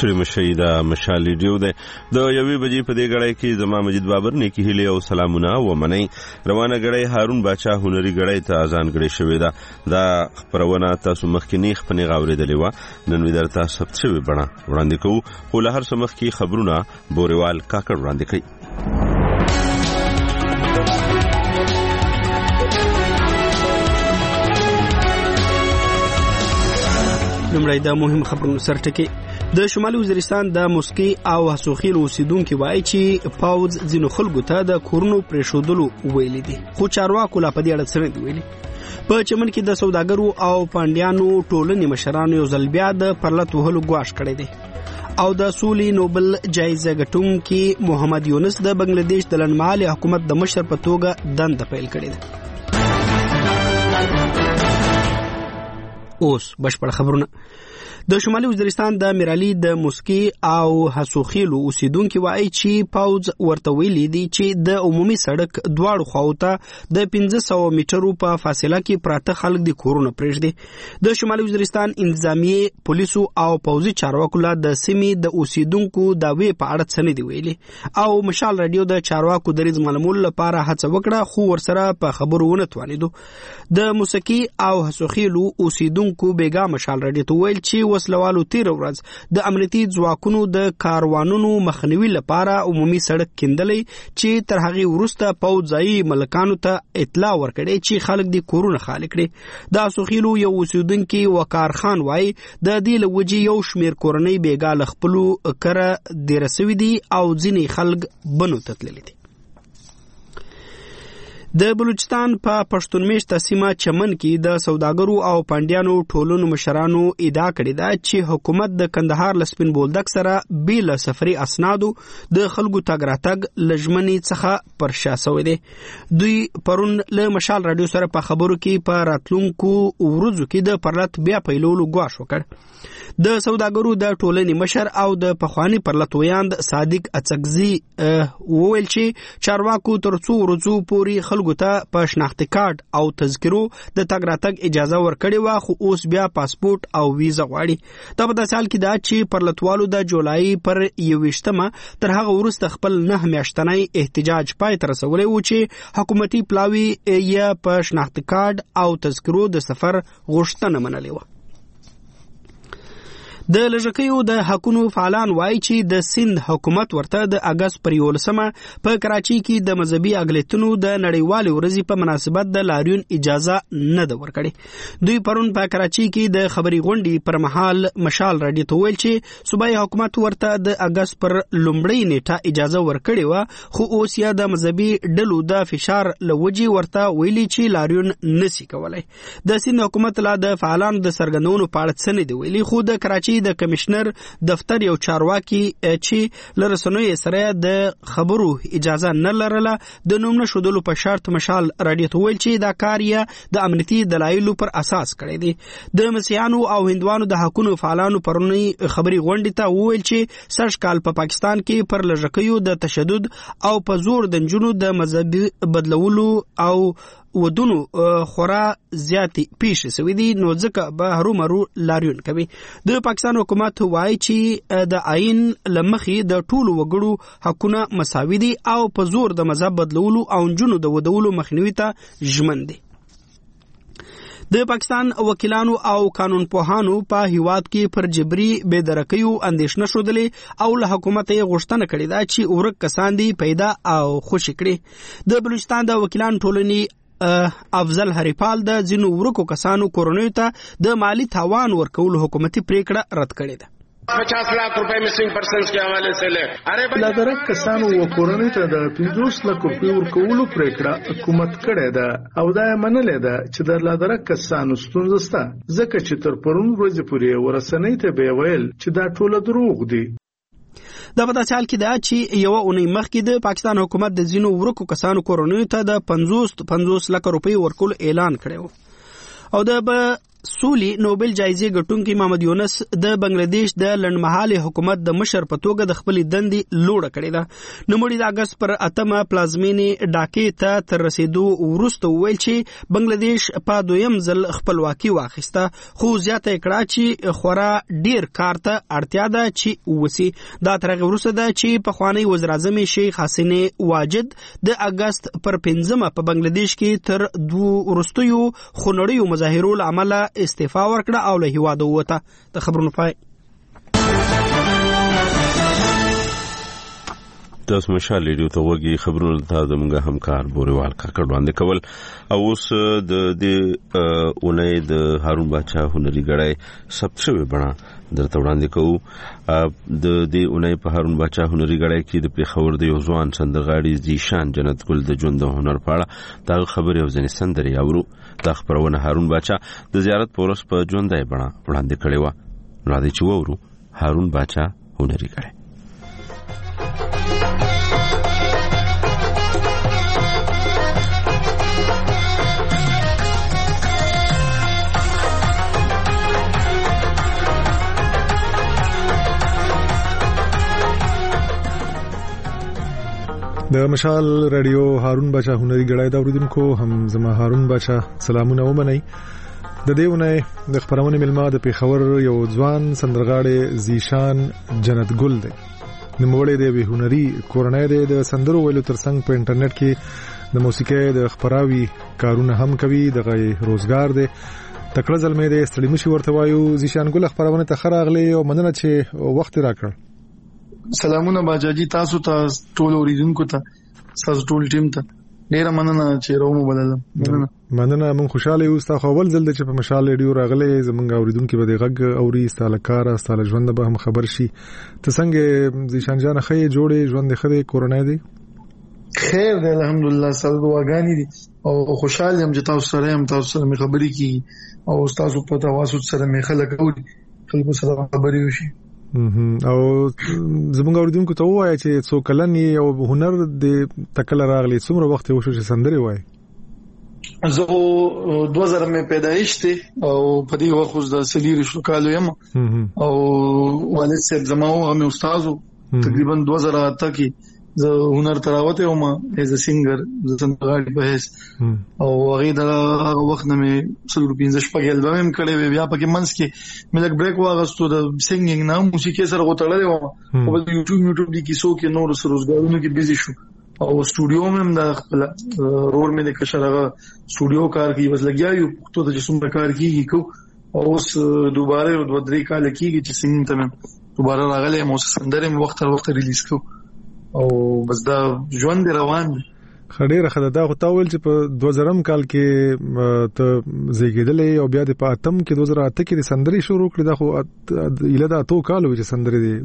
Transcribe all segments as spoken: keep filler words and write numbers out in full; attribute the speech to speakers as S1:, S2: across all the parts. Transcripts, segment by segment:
S1: ستړي مشي د مشال ریډیو ده د یوې بجې په دې غړې کې زما مجید بابر نیکی هیله او سلامونه و منئ. روانه غړې هارون باچا هنري غړې ته اذان غړې شوې ده. دا خبرونه تاسو مخکې نه خپنې غاورېدلې و، نن وی درته ثبت شوی بڼه وړاندې کوو. خو له هر څه مخکې خبرونه بوريوال کاکړ وړاندې کوي.
S2: لمړی د مهم خبرونو سرټکی. د شمالي وزیرستان د موسکی او حسوخیل اوسیدونکو وایي چې پاوز ځینو خلکو ته د کورونو پرېښودلو ویلي دي، خو چارواکو لا په دې اړه څه نه دي ویلي. په چمن کې د سوداګرو او پانډیانو ټولنې مشرانو یو ځل بیا د پرلط وهلو ګواښ کړی دی. او د سولې نوبل جایزه ګټونکي محمد یونس د بنگلاديش د لنډمهالي حکومت د مشر په توګه دنده پیل کړې ده. اوس بشپړ خبرونه. د شمالي وزیرستان د میرالي د موسکی او حسوخیلو اوسیدونکو وایي چې پاوز ورته ویلي دي چې د عمومي سړک دواړو خواو ته د پنځه سوه میټرو په فاصله کې پراته خلک د کورونه پرېږدي. د شمالي وزیرستان انتظامیه، پولیسو او پوځي چارواکو له د سیمې د اوسیدونکو دعوې په اړه څه نه دي ویلي، او مشال رادیو د چارواکو دریځ معلومولو لپاره هڅه وکړه، خو ورسره په خبرو ونه توانېدو. د موسکی او حسوخیلو اوسیدونکو بیګا مشال رادیو ته ویل چې وسلوالو تیر ورځ د امنیتي ځواکونو د کاروانونو مخنیوي لپاره عمومي سړک کیندلې، چې تر هغې وروسته پوځي ملکانو ته اطلاع ورکړې چې خلک د کورونه خالي کړي. د اسوخیلو یو اوسیدونکي وقار خان وایي د دې له وجې یو شمېر کورنۍ بیګا له خپلو کره دیره سوي دي او ځینې خلک بنو ته تللي دي. د بلوچستان په پښتون میشته سیمه چمن کې د سوداګرو او پانډیانو ټولنو مشرانو ادعا کړې ده چې حکومت د کندهار له سپین بولدک سره بې له سفري اسنادو د خلکو تګ راتګ له ژمنې څخه پر شا سوی دی. دوی پرون له مشال راډیو سره په خبرو کې په راتلونکو ورځو کې د پرلط بیا پیلولو ګواښ وکړ. د سوداګرو د ټولنې مشر او د پخوانی پرلط ویاند صادق اڅکزي وویل چې چارواکو تر څو ورځو پورې خلکو ته په شناختي کارت او تذکرو د تګ راتګ اجازه ورکړې وه، خو اوس بیا پاسپورت او ویزه غواړي. دا په داسې حال کې ده چې پرلطوالو د جولای پر یوویشتمه تر هغه وروسته خپل نه میاشتنی احتجاج پای ته رسولی و چې حکومتي پلاوي یې په شناختي کارت او تذکرو د سفر غوښتنه منلې وه. د لږکیو د حقونو فعالان وایي چې د سند حکومت ورته د اګست پر یولسمه په کراچۍ کې د مذهبي اقلیتونو د نړیوالې ورځې په مناسبت د لاریون اجازه نه ده ورکړې. دوی پرون په کراچۍ کې د خبري غونډې پر مهال مشال راډیو ته ویل چې صوبایي حکومت ورته د اګست پر لومړۍ نیټه اجازه ورکړې وه، خو اوس یا د مذهبي ډلو د فشار له وجې ورته ویلي چې لاریون نسی کولی. د سند حکومت لا د فعالانو د څرګندونو په اړه څه نه دي ویلي، خو د کراچۍ د کمشنر دفتر یو چارواکي چې له رسنیو سره د خبرو اجازه نه لرله د نوم نه ښودلو په شرط مشال راډیو ته ویل چې دا کار یې د امنیتي دلایلو پر اساس کړی دی. د مسیحیانو او هندوانو د حقونو فعالانو پرونی خبري غونډې ته وویل چې سږ کال په پاکستان کې پر لږکیو د تشدد او په زور د نجونو د مذهبي بدلولو او ودونو خورا زیاتې پیښې سوي دي، نو ځکه به هرومرو لاریون کوي. د پاکستان حکومت وایي چې د آئین له مخې د ټولو وګړو حقونه مساوي دي او په زور د مذهب بدلولو او نجونو د ودولو مخنیوي ته ژمن دي. د پاکستان وکیلانو او قانون پوهانو په هیواد کې پر جبري بېدرکیو اندېښنه ښودلې او له حکومت یې غوښتنه کړې ده چې ورک کسان دي پیدا او خوشي کړي. د بلوچستان د وکیلانو ټولنې افضل هریپال د ځینو ورکو کسانو کورنیو ته د مالی تاوان ورکولو حکومتي پریکړه رد کړې ده.
S3: پچاس لاکھ روپے مسنگ پرسنز کے حوالے سے لے
S4: لادرک کسانو و کورنۍ ته د پنځوس لک روپۍ ورکولو پریکړه حکومت کړې ده او دا یې منلې ده چې د لادرک کسانو ستونزه شته، ځکه چې تر پرون ورځې پورې ورسنۍ ته به ویل چې دا ټوله دروغ دي.
S2: دا په داسې حال کې ده چې یوه اونۍ مخکې د پاکستان حکومت د ځینو ورکو کسانو کورنیو ته د پنځوس پنځوس لکه روپۍ ورکولو اعلان کړی و او د سولي نوبل جایزې ګټونکي محمد یونس د بنگلاديش د لنډمهاله حکومت د مشر په توګه د خپل دندې لوړه کړې ده. نوموړي د اگست پر اتمه پلازمینې ډاکې ته تر رسیدو وروسته وویل چې بنگلاديش په دویم ځل خپلواکي واخیسته، خو زیاته کړه چې خورا ډیر کار ته اړتیا ده چې وسی. دا تر هغه وروسته ده چې پخوانی وزیر اعظم شیخ حسینه واجد د اگست پر پنځمه په بنگلاديش کې تر دوه وروستیو خونړیو مظاهرو له امله استعفا ورکړه او له هیواده ووته. د خبرونو پای.
S1: تاسو مشال ریډیو ته وګورئ. خبرونه ته زموږ همکار بوريوال کاکړ وړاندې کول. او اوس د دې اونۍ د هارون باچا هنري غړی ثبت شوی بڼه درته وړاندې کوو. د دې اونۍ په هارون باچا هنري غړی کې د پیښور د یو ځوان سندرغاړي زیشان جنت ګل د ژوند د هنر په اړه دا خبرې او ځینې سندرې اورو. دا خبرونه هارون باچا د زیارت په ورځ په ژوندۍ بڼه وړاندې کړې وه. راځئ چې وورو هارون باچا هنري غړی.
S5: د مشال رادیو هارون باچا هنري غړای دا اوریدونکو هم زما هارون باچا سلامونه ومنئ. د دې ونې د خبرونه ملما د پیښور یو ځوان سندرغاړي زیشان جنت ګل دی. نوموړی د هنري کورنۍ دی. د سندرو ویلو ترڅنګ په انټرنیټ کې د موسیقۍ د خبراوي کارونه هم کوي. دغه روزګار دی. تکړه ځلمې دی. ستړي مشي ورته وایو. زیشان ګل خبرونه ته خراغلی او مننه چې وخت راکړ.
S6: سلامونه باجاجي تاسو ته ټول اوریدونکو ته تاسو ټول ټیم ته ډیره مننه چې راومو بلل. مننه
S5: مننه مون خوشاله یو. تاسو اول ځل چې په مشال ریډیو راغلي زمونږ اوریدونکو به د غږ اوري ستاله کار ستاله ژوند به هم خبر شي. ته څنګه زیشان جان خې جوړې ژوند خې کورونای دی؟
S6: خیر دی الحمدلله. سل دعاګانې دي او خوشاله یم چې تاسو سره هم تاسو سره مې خبرې کی او تاسو په تواصل سره مې خلک اوري خلکو سره خبرې وشي.
S5: او زمونږ اوریدونکو ته وایي چې څو کلن او هنر د تکل راغلی څومره وخت وشو چې سندري وایي؟
S6: زه دوه زره مې پیدایش ته او په دې وخت د سلیری شو کالو یم او والد صاحب زمو هم استادو تقریبا دوه زره اته کې زه هنر تراوته وم ایز ا سینگر زه سندرغاړي په هیڅ او هغه د هغه وخت نه مې څلور پنځه شپږ البم هم کړی بیا پکې منځ کې مې لګ بریک واغستو د سینګینګ نه موسیقي سره غوټړلې و او په یوټیوب یوټیوب دي کیسو کې نور سره روزګارونو کې بيزي شو او سټوډیو مې هم د خپل رول مې د کشرغه سټوډیو کار کوي بس لګیا یو ته د جسم کار کیږي کو او اوس دوباره د ودرې کال کېږي چې سینګ ته دوباره راغلې مو سندره مې وخت تر وخت ریلیز کو او بس دا ژوند روان دی.
S5: خډيره خدای دا خو تاول چې په دوه زره کال کې ته زیږیدلې او بیا د پاتم کې دوه زره اته کې د سندري شروع کړې. دا خو اله دا تو کال و چې سندري دی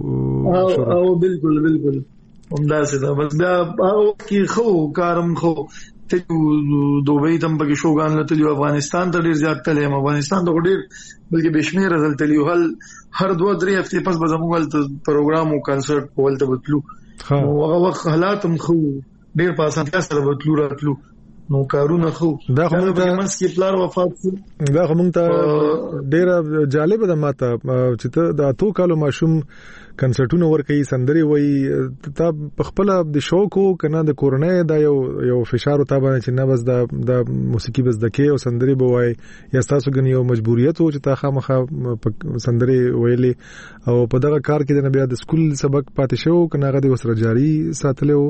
S6: او او بالکل بالکل همدا څه دا بس دا او کې خو کارم خو ته دوبۍ تم پکې شوګان لته افغانستان ته ډیر زیات تلم. افغانستان ته ډیر بلکې بشمیر رزل تلیو هل هر دوه درې هفته پس به زموږ ته پروګرام او کنسرت ولته بتلو نو هغه وخت حالاتم خو ډیر په اسانه سره بتلو راتلو نو کارونه خو
S5: دا خو موږ ته
S6: منس کې پلار وفات شو.
S5: دا خو موږ ته ډیر جالب ده ماته چې ته د اتو کالو ماشوم کنسرټونه ورکې سندري وای ته په خپل د شوق او کنه د کورنۍ دا یو یو فشار او تابانه چې نه بس د د موسیقي بس دکې او سندري بوای یا تاسو غنی یو مجبوریت او چې تا خامخا سندري ویلې او په دغه کار کې د نبی د سکول سبق پاتې شو کنه غدي وسره جاری ساتلو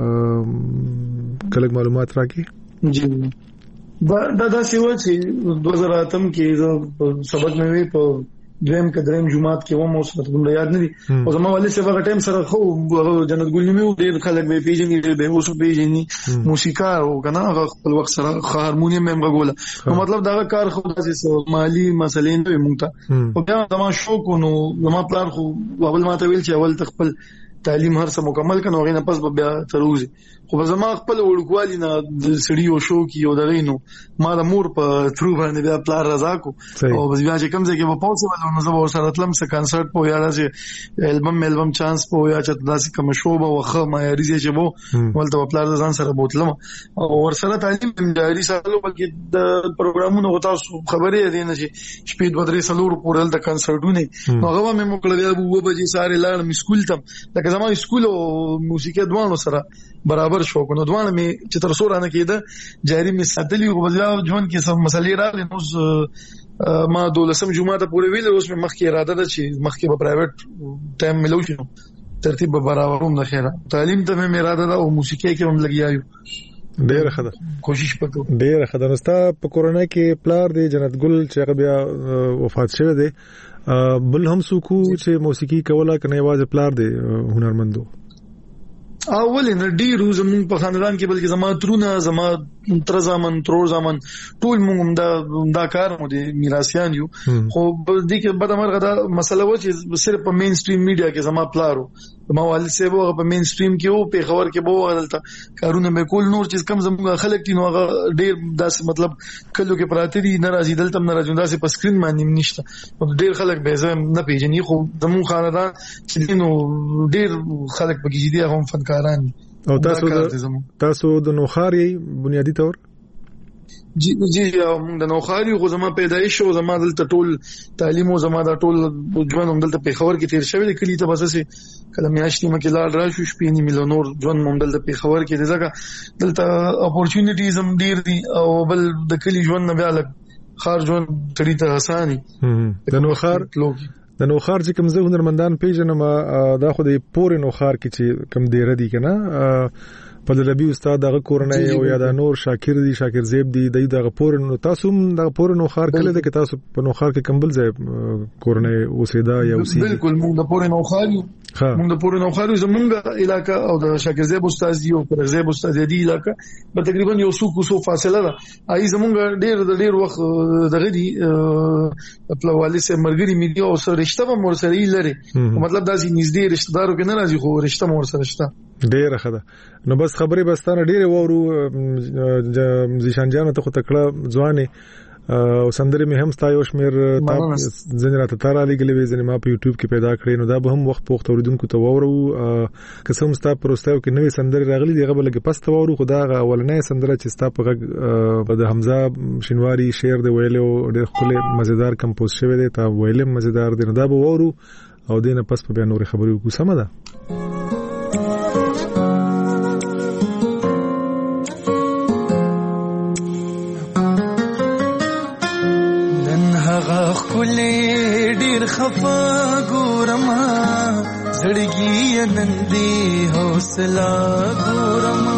S5: کله معلومات راکې
S6: جی دا دا سیوا چې دوه زره اته کې سبق مې وی په دویم کدریم جمعات کې و مو سره کوم یاد نه دي او زموږ والي څه وخت ټیم سره خو جنت ګل نیمه ډیر خلک به پیژني به اوس پیژني موسیقا او کنه خپل وخت سره هارمونیم هم غوله نو مطلب دا کار خو داسې مالی مسلې نه مونږ او بیا زموږ شوق نو زموږ پلان خو اول ماته ویل چې اول تخپل تعلیم هر څه مکمل کړو غوښنه پس بیا تروزي خو زما خپل وړوکوالي نه د سړیو شو کې یو دغینو ما د مور په ترو باندې بیا پلار رضا کو او بس بیا چې کوم ځای کې په پوسیبل نو زه به سره تلم څه کنسرت په یا چې البم البم چانس په یا چې داسې کوم شو به وخه ما یاري چې وو ولته پلار ځان سره بوتلم او ور سره تعلیم جاری سره بلکې د پروګرامونو غوتا خبرې دي نه چې شپې دوه درې سلور پورل د کنسرتونه نو هغه مې موکل بیا وو به چې ساره لاړم سکول ته لکه زما سکول او موسیقي دوانو سره برابر شو کو نو دوانه می چې تر سور نه کېده جاری می ساتلی او بل ژوند کې سم مسلې راغلي نو ما دولسم جمعه ته پورې ویل اوس مې مخکې اراده ده چې مخکې په پرایویټ ټایم ملو شي ترتیب به برابروم نه خیره تعلیم ته مې اراده ده او موسیقي کې هم لګیایو
S5: ډېر خدای
S6: کوشش وکړو
S5: ډېر خدای نو ستا په کورونا کې پلار دی جنت ګل چې هغه بیا وفات شوه دی بل هم سوکو چې موسیقي کوله کنه یوازې پلار دی هنرمندو
S6: اول نه ډیرو زمون په خاندان کې بلکې زما ترونه زما تر زمون تر زمون ټول موږ دا دا کار مو دي میراثیان یو خو د دې کې بده مرغه دا مسله و چې صرف په مین سټریم میډیا کې زما پلارو ما والد سیبو په مین سټریم کې او په خبر کې بو غلطه کارونه مې کول نور چې کم زموږ خلک دي نو هغه ډیر داس مطلب کلو کې پراته دي ناراضي دلته ناراضي داسې په سکرین باندې نشته ډیر خلک به زم نه پیژني خو زموږ خاندان چې نو ډیر خلک په کې دي هغه فنکاران
S5: او تاسو تاسو د نوخاري بنیادی تور
S6: جی جی د نوخاري خو زما پیدایش او زما دلته ټول تعلیم او زما دا ټول ژوند هم دلته په خبر کې تیر شوی کلی ته بس سي کله میاشتې مکه لاړ راشو شپې نه مليونور ژوند هم دلته په خبر کې دي ځکه دلته اپورچونټیز هم ډیر دي او بل د کلی ژوند نه بیا لګ خار ژوند تړي ته اساني
S5: د نوخار د نوخار چې کوم زه هنرمندان پیژنم دا خو د پورې نوخار کې چې کوم دی ردی کنه په لبي استاد دغه کورنۍ او یا د نور شاکر دي شاکر زیب دي دغه پورې نو تاسو دغه پورې نوخار کله د تاسو په نوخار کې کمبل ځای کورنۍ اوسېدا یا اوسې
S6: بالکل موږ د پورې نوخار یو موږ د پورې نوخار زمونږ علاقہ او د شاکر زیب استاد دی او پر زیب استاد دی علاقہ په تقریبا یو سو کو سو فاصله ده ای زمونږ ډیر د ډیر وخت دغه دی خپل والد سره مرګري مې دی او سره رشتہ به مور سره لري مطلب دا چې نږدې رشتہ دارو کې نه راځي خو رشتہ مور سره شته
S5: ډیر خده نو بس خبرې بستانه ډیره وورو زیشان جان ته خو تکړه ځوانه او سندري مې هم ستایو شمیر ځنه راته تار علی ګلوي ځنه ما په یوټیوب کې پیدا کړې نو دا به هم وخت په وخت اوریدونکو ته وورو قسم ستا پروستاو کې نوې سندري راغلي دیغه بلګ پس ته وورو خدا اولنې سندره چې ستا په د حمزه شینواری شعر دی ویلو ډېر خپل مزیدار کمپوز شوی دی تا ویلم مزیدار دی نو دا به وورو او دینه پس په بیا نور خبرې کو سم ده
S7: خلې ډېر خفا ګورما زړګي نندې حوصله ګورما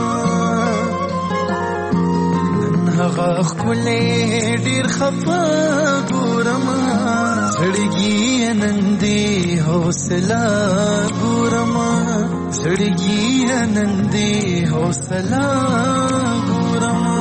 S7: نن هغه خلې ډېر خفا ګورما زړګي نندې حوصله ګورما زړګي نندې حوصله ګورما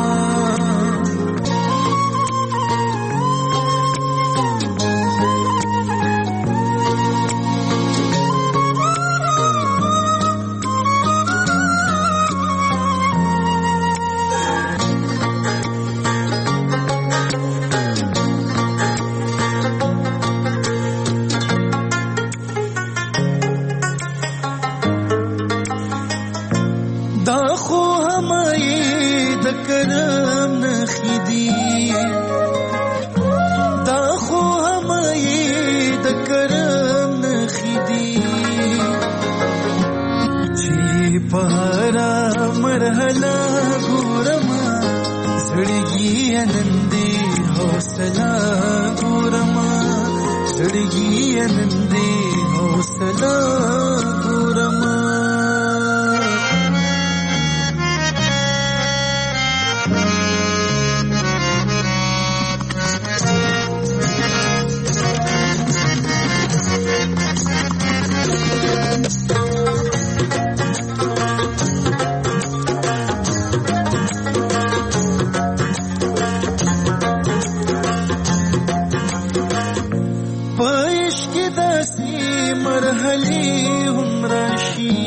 S7: مرحله هم راشي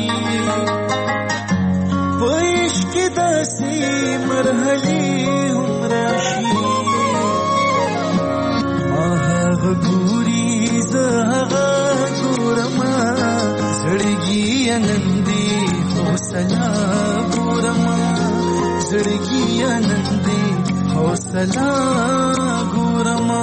S7: کې داسې مرحلې هم راشي ما هغه ګوري زه هغه ګورما زړګي نندې حوصله ګورما زړګي نندې حوصله ګورما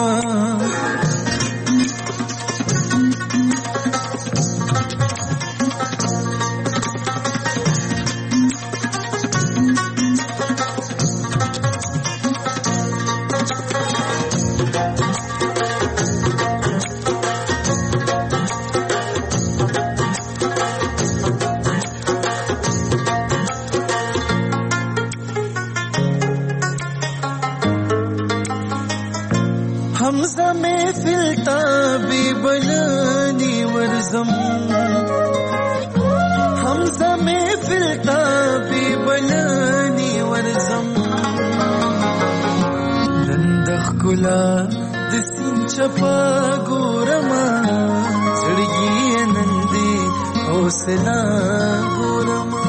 S7: حمزه محفل تا بی بلانی ورزم حمزه محفل تا بی بلانی ورزم دندخ کلا دسین چپا گورما زړګي نندې حوصله ګورما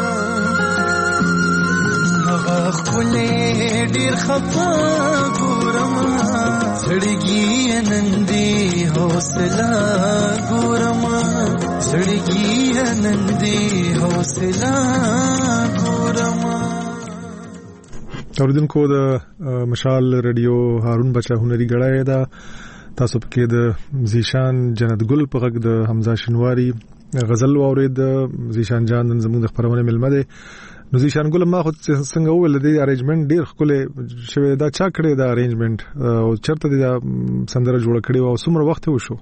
S7: هغه خپلې ډېر خفا ګورما زړګي نندې حوصله ګورما زړګي نندې حوصله ګورما.
S5: اوریدونکو د مشال رادیو هارون بچا هنري غړای دا تاسو پکې د زیشان جنت ګل په غږ د حمزه شینواری غزل اورید. زیشان جان نن زموږ د خبرونه ملمه ده. نو زیشان ګل ما خو څنګه ویل د ارینجمنت ډیر خپل شوی دا چا کړی دا ارینجمنت او چرته دا سندره جوړ کړی او څومره وخت وشو؟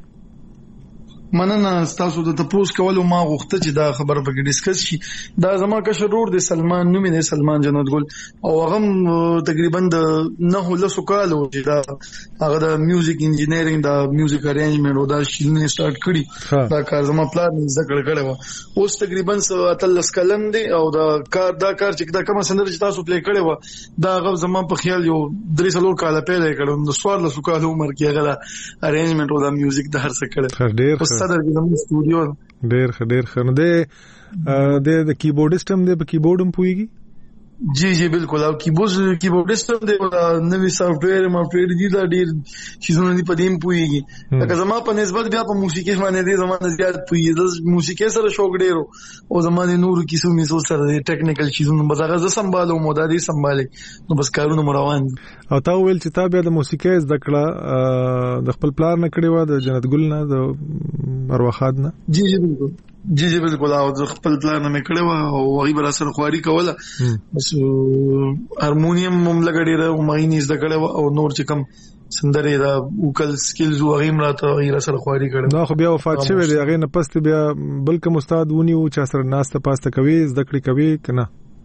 S6: مننه تاسو د تاسو کولو ما غوښته چې دا خبره به ډیسکس شي. دا زما کشر رور دی سلمان نوم دی سلمان جنت ګل او هغه تقریبا د نه لسو کالو چې دا هغه د میوزیک انجینیرینګ دا میوزیک ارینجمنت او دا شینه سٹارټ کړی دا کار زما پلان زکړ کړو اوس تقریبا اتلس کلن دی او دا کار دا کار چې دا کوم سندره چې تاسو پلی کړو دا هغه زما په خیال یو درې سلور کاله پیدا کړو د سوار لسو کالو عمر کې هغه ارینجمنت او دا میوزیک د هر څه کړو صدر کې د سټوډیو
S5: ډېر ډېر خنه ده د د کیبورډیسټ هم د کیبورډ هم پويږي.
S6: جی جی بالکل او کیبورډ کیبورډیسټ هم د نوې سافټویر مافټویر دي دا ډېر شیزونه دی پدیم پويږي. لکه زما په نسبت بیا په موسیقي باندې دي زما زیات پوي د موسیقي سره شوق ډېرو او زما د نور کیسو میسو سره د ټیکنیکل شیزونه بس هغه ز سمبالو مودادي سمبالي نو بس کارونه مروان.
S5: او تا ویل چې تا بیا د موسیقي زده کړه د خپل پلان نه کړی و د جنت ګل نه د ارواخاد نه؟
S6: جی جی بالکل جی جی بالکل او خپل پلان مې کړو او هغه بل سره خواري کوله بس هارمونیم هم لګړې او ماینیز د کړو او نور چې کم سندره دا وکل سکلز او غیم راته غیر سره خواري کړو.
S5: نو خو بیا وفات شوی دی هغه نه پست بیا بلکې استاد ونیو چې سره ناسته پاسته کوي زده کړې کوي کنه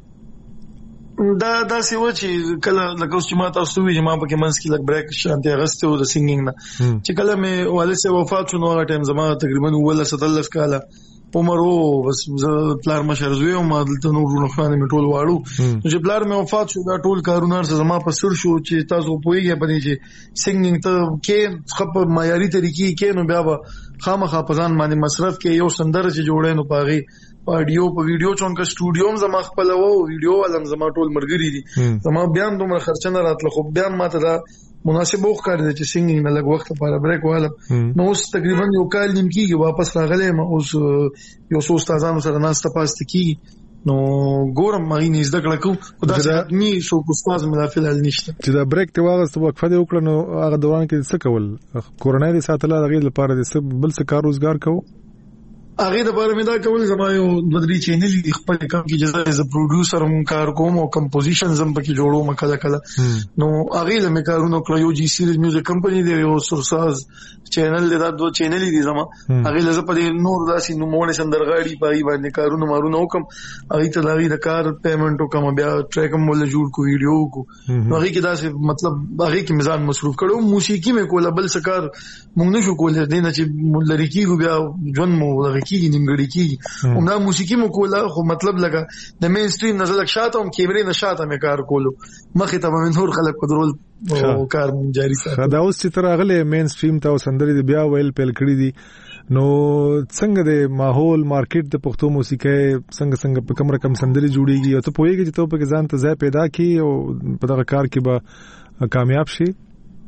S6: دا دا سی و چې کله لکه اوس چې ما تاسو وی چې ما پکې منځ کې لګ بریک شانتي اغسته و د سینګینګ نه چې کله مې والد سه وفات شو نو هغه ټیم زما تقریبا ولا ستلس کاله عمر وو بس پلار مشر زوی او ما دلته نور نخانه می ټول واړو چې پلار مې وفات شو دا ټول کارونه سره زما په سر شو چې تاسو پوهیږئ پدې چې سینګینګ ته کې خپ معیاري طریقې کې نو بیا به خامخا پزان باندې مصرف کې یو سندره چې جوړې نو پاغي اډیو په ویډیو چونکه سټوډیو هم زما خپل وو ویډیو ولم زما ټول مرګري دي زما بیان دومره خرچنه راتله خو بیان ماته دا مناسب وخت دی چې سینګینګ نه لګ وخت لپاره بریک واله نو اوس تقریبا یو کال نیم کېږي واپس راغلی ما اوس یو څو استادانو سره ناسته پاسته کېږي نو ګورم مې نه زده کړم خو دا ځکه شو استاد مې لا فعال نشته
S5: چې دا بریک ته واغسته وقفه دی وکړه نو هغه دوران کې څه کول کورونای دي ساتله هغه لپاره د بل څه کار روزګار کوو
S6: هغه د باره مې دا کول زما یو بدري چینل دی خپل کم کې جزا از پروډوسر هم کار کوم او کمپوزیشنز هم پکې جوړوم کله کله نو هغه له مې کارونه کړو یو جی سیریز میوزیک کمپنی دی یو سورساز چینل دی دا دوه چینل دي زما هغه له په دې نور داسې نو مونږ سندرغاړي پای باندې کارونه مارونه وکم هغه ته لغې د کار پیمنټ وکم بیا ټریک هم ول جوړ کو ویډیو کو هغه کې داسې مطلب هغه کې میزان مصروف کړو موسیقي مې کوله بل سکار مونږ نشو کولای دینه چې لری کیږي بیا ژوند مو لغې کیږي نیمګړی کیږي همدا موسیقي مو کوله خو مطلب لګا د مین سټریم نزل شاته هم کیمرې نشاته مې کار کولو مخې ته به نور خلک په درول او کار جاری ساتي
S5: دا اوس چې تر اغله مین سټریم ته سندري د بیا ویل پیل کړی دي نو څنګه د ماحول مارکیټ د پښتو موسیقي څنګه څنګه په کوم رقم سندري جوړیږي او ته پوهیږي چې ته په ځان ته ځای پیدا کی او په دغه کار کې به کامیاب شي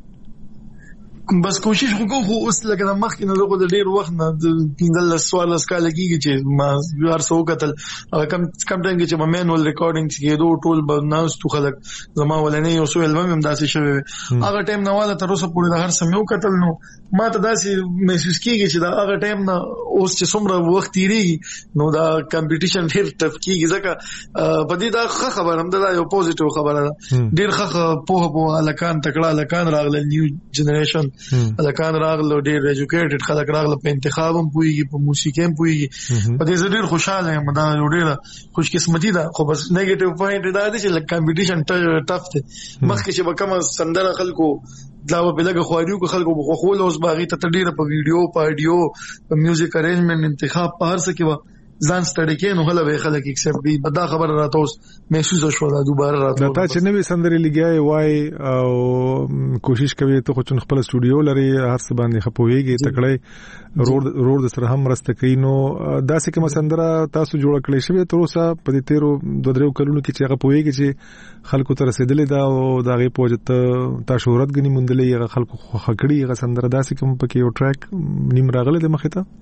S6: بس کوشش وکړو خو اوس لکه د مخ کې نه لغه د ډیر وخت نه پینځل سوال اسکا لګیږي چې ما یو څو کتل کم کم ټنګ چې ما مینوال ریکارډینګز کې دوه ټول بناس تو خلک زما ولنې یو څو البم هم داسې شوی هغه ټایم نه والا تر اوسه پورې د هر سم یو کتل نو ما ته داسې محسوس کیږي چې دا هغه ټایم نه اوس چې څومره وخت تیریږي نو دا کمپټیشن ډیر ټف کیږي ځکه په دې دا ښه خبره هم ده یو پوزټیو خبره ده ډیر ښه په په الکان تکړه الکان راغله نیو جنریشن الکان راغله ډیر ایجوکیټډ خلک راغله په انتخاب هم پويږي په موسیقي هم پويږي په دې ډیر خوشاله یم دا ډیر خوش قسمتي ده خو بس نیگیټیو پوینټ دا دی چې کمپټیشن ټف دی مخکې چې به کوم سندره خلکو دا په لګه خواريو کو خلکو خو خو اوس باغی ته ډیره په ویډیو په اډیو په میوزیک ارینجمنت انتخاب په هر څه کې ځان ستړي کې نو هله به خلک ایکسپټ دي بدا خبر راته اوس محسوس شو دا دوباره راته
S5: دا چې نوې سندري لګي وای او کوشش کوي ته خو چون خپل سټوډیو لري هر څه باندې خپويږي تکړه روډ روډ سره هم راسته کوي نو دا څه کوم سندره تاسو جوړ کړی شوی تر اوسه په دې تیرو دوه درو کلونو کې چې هغه پويږي چې خلکو ته رسیدلې دا او دا غي پوجت تا شهرت غني مونډلې هغه خلکو خکړي هغه سندره دا څه کوم پکې یو ټریک نیم راغله د مخه ته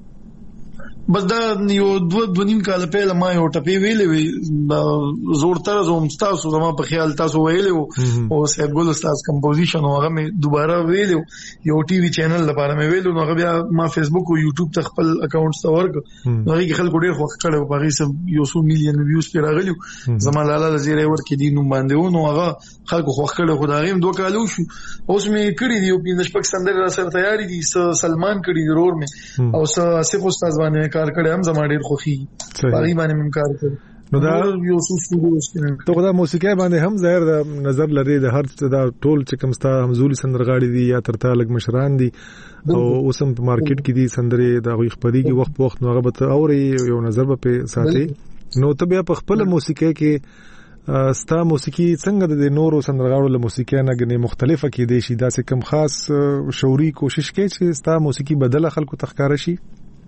S6: بس دا یو دو دو نیم کال په ما یو ټپی ویلې وی زور تر زوم تاسو زما په خیال تاسو ویلې او سید ګل استاد کمپوزیشن هغه مې دوباره ویلې یو ټي وي چینل لپاره مې ویلو نو هغه بیا ما فیسبوک او یوټیوب ته خپل اکاونټ ته ورک نو هغه خلکو ډیر خوښ کړو په هغه سم یو څو میلیون ویوز پر راغلیو زما لاله لزیره ورکې دي نو باندې نو هغه خلکو خوښ کړو خدای دوه کالو شو اوس مې کړی دی یو پینځه شپږ سندره را سره تیاری دي سلمان کړی ضرور مې او اسف استاد باندې کار کړی هم زما ډیر خوخي پاري باندې من کار کړ
S5: نو دا یو څو سټوډیوز ته دا موسیقي باندې هم ظاهر د نظر لري د هر څه دا ټول چې کوم ستا همزولي سندرغاړي دي یا ترته لګ مشران دي او اوسم په مارکیټ کې دي سندري دا غوښ پدې کې وخت په وخت نو هغه به اوري یو نظر به ساتي نو ته بیا په خپل موسیقي کې ستا موسیقي څنګه د نورو سندرغاړو له موسیقي نه غني مختلفه کې دي شي دا څه کوم خاص شعوري کوشش کوي چې ستا موسیقي بدله خلکو تخکار شي